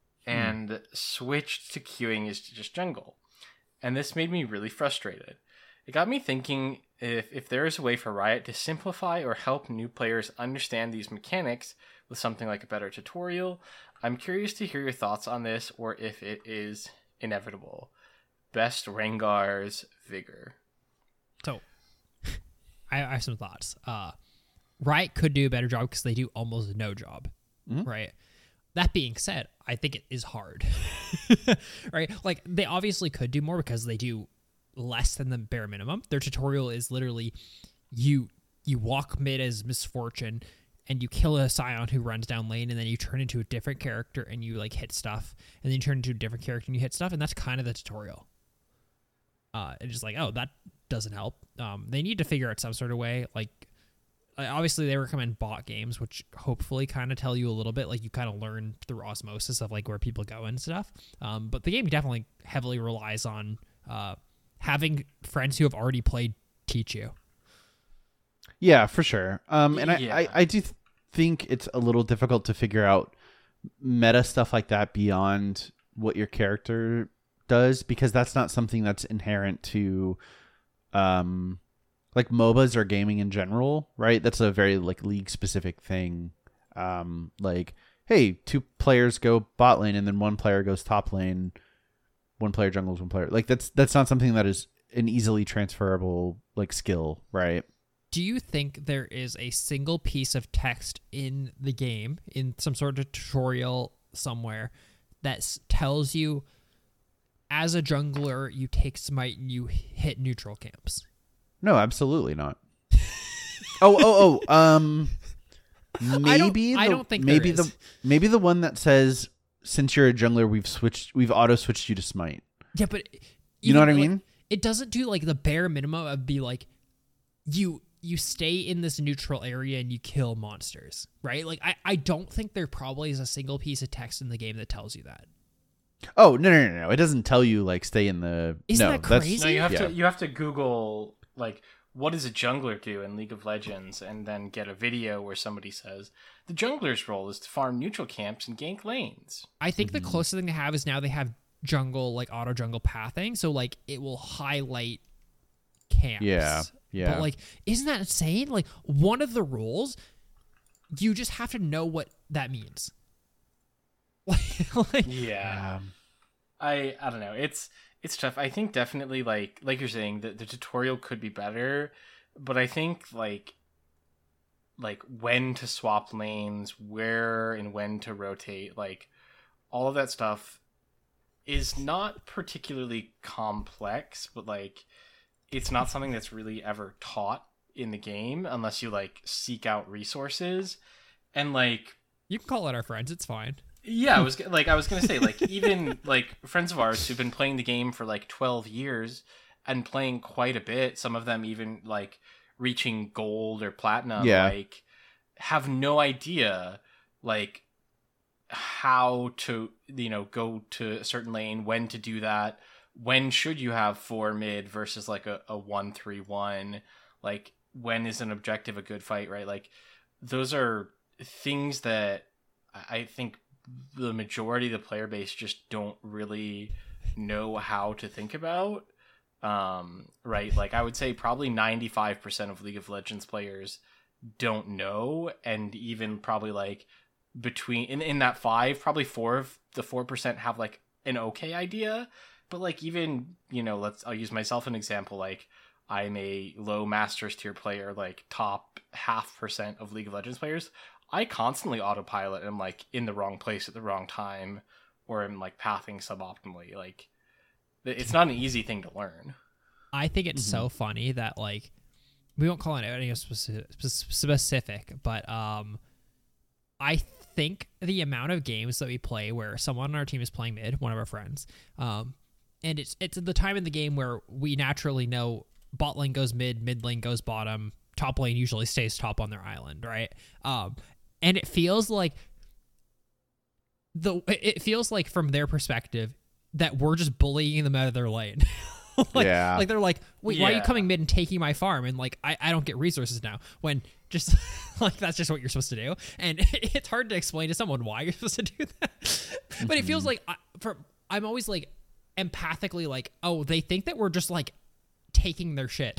and hmm. switched to queuing as just jungle. And this made me really frustrated. It got me thinking if, if there is a way for Riot to simplify or help new players understand these mechanics with something like a better tutorial. I'm curious to hear your thoughts on this, or if it is inevitable. Best Rengar's Vigor. So, I, I have some thoughts. Uh, Riot could do a better job because they do almost no job, Mm-hmm. right? That being said, I think it is hard, right? Like, they obviously could do more because they do less than the bare minimum. Their tutorial is literally you you walk mid as Misfortune and you kill a Scion who runs down lane, and then you turn into a different character and you like hit stuff, and then you turn into a different character and you hit stuff, and that's kind of the tutorial. Uh, it's just like, oh, that doesn't help. Um, they need to figure out some sort of way. Like, obviously they recommend bot games, which hopefully kind of tell you a little bit, like you kind of learn through osmosis of like where people go and stuff. Um, but the game definitely heavily relies on uh, having friends who have already played teach you. Yeah, for sure. Um, and I, Yeah. I, I do th- think it's a little difficult to figure out meta stuff like that beyond what your character does, because that's not something that's inherent to um, like M O B As or gaming in general, right? That's a very like league specific thing. Um, like, hey, two players go bot lane and then one player goes top lane. One player jungles one player. Like that's that's not something that is an easily transferable like skill, right? Do you think there is a single piece of text in the game, in some sort of tutorial somewhere, that s- tells you, as a jungler, you take smite and you hit neutral camps? No, absolutely not. oh, oh, oh. Um, maybe I don't, the, I don't think maybe there the is. maybe the one that says, since you're a jungler, we've switched, we've auto switched you to smite. Yeah, but You know what I even, like, mean? it doesn't do like the bare minimum of be like, you you stay in this neutral area and you kill monsters, right? Like I, I don't think there probably is a single piece of text in the game that tells you that. Oh no, no, no, no! It doesn't tell you like stay in the. Isn't no, that that's- crazy? No, you have Yeah. to you have to Google like what does a jungler do in League of Legends, and then get a video where somebody says the jungler's role is to farm neutral camps and gank lanes. I think Mm-hmm. the closest thing they have is now they have jungle, like auto jungle pathing, so like it will highlight camps. Yeah, yeah. But like, isn't that insane? Like one of the rules, you just have to know what that means. like, Yeah. Um, I I don't know. It's it's tough. I think definitely like like you're saying that the tutorial could be better, but I think like like when to swap lanes, where and when to rotate, like all of that stuff is not particularly complex, but like it's not something that's really ever taught in the game unless you like seek out resources. And like you can call it our friends. It's fine. yeah, I was g- like I was gonna say like even like friends of ours who've been playing the game for like twelve years and playing quite a bit, some of them even like reaching gold or platinum, Yeah. like have no idea like how to you know go to a certain lane, when to do that, when should you have four mid versus like a, a one three one, like when is an objective a good fight, right? Like those are things that I I think the majority of the player base just don't really know how to think about. Um, right? Like I would say probably ninety-five percent of League of Legends players don't know, and even probably like between in, in that five, probably four of the four percent have like an okay idea. But like even, you know, let's I'll use myself an example, like I'm a low masters tier player, like top half percent of League of Legends players. I constantly autopilot and I'm like in the wrong place at the wrong time, or I'm like pathing suboptimally. Like it's not an easy thing to learn. I think it's so funny that like we won't call it anything specific, specific, but um, I think the amount of games that we play where someone on our team is playing mid, one of our friends, um, and it's it's the time in the game where we naturally know bot lane goes mid, mid lane goes bottom, top lane usually stays top on their island, right? Um, and it feels like the it feels like from their perspective that we're just bullying them out of their lane. like, Yeah. like they're like, wait, why are you Yeah. coming mid and taking my farm? And like, I, I don't get resources now. When just like that's just what you're supposed to do, and it's hard to explain to someone why you're supposed to do that. But it feels like I, for I'm always like empathically like, oh, they think that we're just like taking their shit.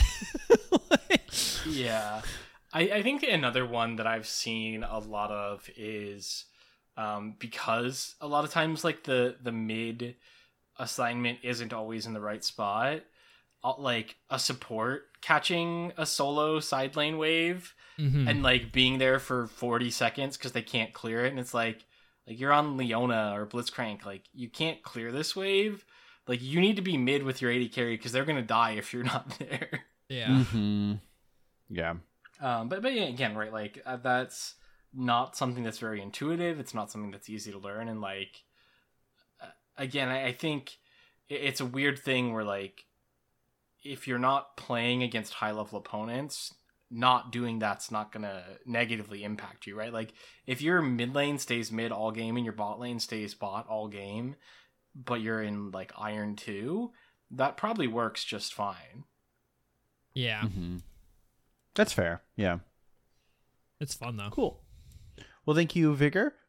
Yeah. I, I think another one that I've seen a lot of is um, because a lot of times like the, the mid assignment isn't always in the right spot. uh, Like a support catching a solo side lane wave Mhm. and like being there for forty seconds because they can't clear it. And it's like, like you're on Leona or Blitzcrank. Like you can't clear this wave. Like you need to be mid with your A D carry because they're going to die if you're not there. Yeah. Mm-hmm. Yeah. Um, but but yeah, again, right? Like uh, that's not something that's very intuitive. It's not something that's easy to learn. And like, uh, again, I, I think it, it's a weird thing where like, if you're not playing against high level opponents, not doing that's not gonna negatively impact you, right? Like if your mid lane stays mid all game and your bot lane stays bot all game, but you're in like Iron two, that probably works just fine. Yeah. Mm-hmm. That's fair. Yeah. It's fun though. Cool. Well, thank you, Vigor.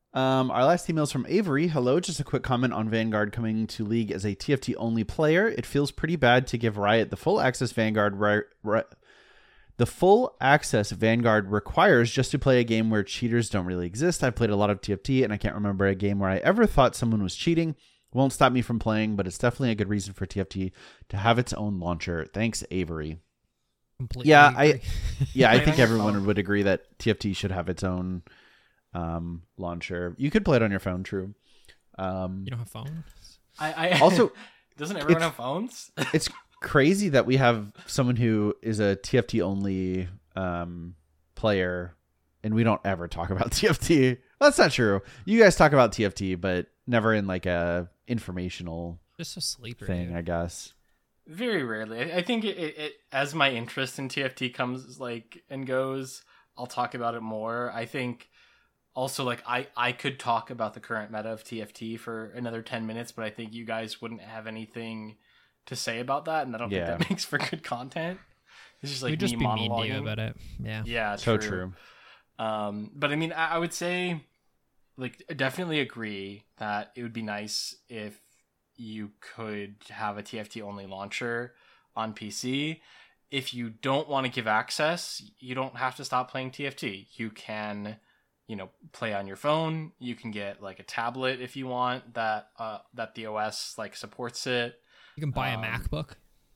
Um, our last email is from Avery. Hello, just a quick comment on Vanguard coming to League as a T F T only player. It feels pretty bad to give Riot the full access Vanguard ri- ri- the full access Vanguard requires just to play a game where cheaters don't really exist. I've played a lot of T F T and I can't remember a game where I ever thought someone was cheating. Won't stop me from playing, but it's definitely a good reason for T F T to have its own launcher. Thanks, Avery. Completely Yeah, agree. I yeah, I Play it think on your everyone phone. would agree that T F T should have its own um, launcher. You could play it on your phone, true. Um, You don't have phone? I, I Also, doesn't everyone it's- have phones? it's crazy that we have someone who is a T F T only um, player, and we don't ever talk about T F T. Well, that's not true. You guys talk about T F T, but never in like a informational Just so sleeper. thing, dude. I guess. Very rarely. I, I think it, it, it as my interest in T F T comes like and goes, I'll talk about it more. I think also like I, I could talk about the current meta of T F T for another ten minutes, but I think you guys wouldn't have anything to say about that, and I don't Yeah. think that makes for good content. It's just like We'd just me be mean to monologuing. you about it. Yeah. Yeah, So true. true. Um, but I mean, I, I would say, like, definitely agree that it would be nice if you could have a T F T only launcher on P C. If you don't want to give access, you don't have to stop playing T F T. You can, you know, play on your phone. You can get like a tablet if you want that. Uh, that the O S like supports it. You can buy Um, a MacBook.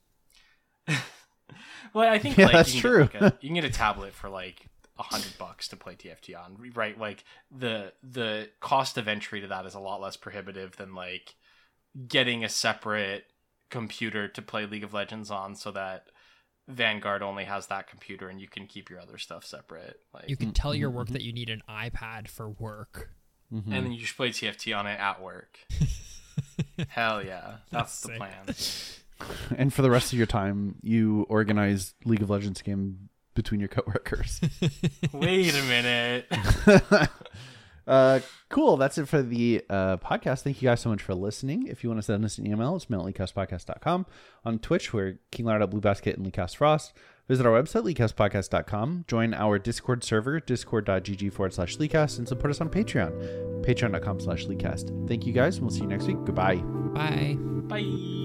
Well, I think Yeah, like, that's you can true. Get, like, a, you can get a tablet for like a hundred bucks to play T F T on, right? Like the the cost of entry to that is a lot less prohibitive than like getting a separate computer to play League of Legends on, so that Vanguard only has that computer and you can keep your other stuff separate. Like, You can tell your Mm-hmm. work that you need an iPad for work. Mhm. and then you just play T F T on it at work. Hell yeah, that's, That's the sick. plan. And for the rest of your time, you organize League of Legends game between your coworkers. Wait a minute. uh, cool. That's it for the uh, podcast. Thank you guys so much for listening. If you want to send us an email, it's mail at leakcastpodcast dot com. On Twitch, we're KingLard.BlueBasket and LeakCastFrost. Visit our website, leak cast podcast dot com. Join our Discord server, discord.gg forward slash leakcast, and support us on Patreon, patreon.com slash leakcast. Thank you guys, and we'll see you next week. Goodbye. Bye. Bye.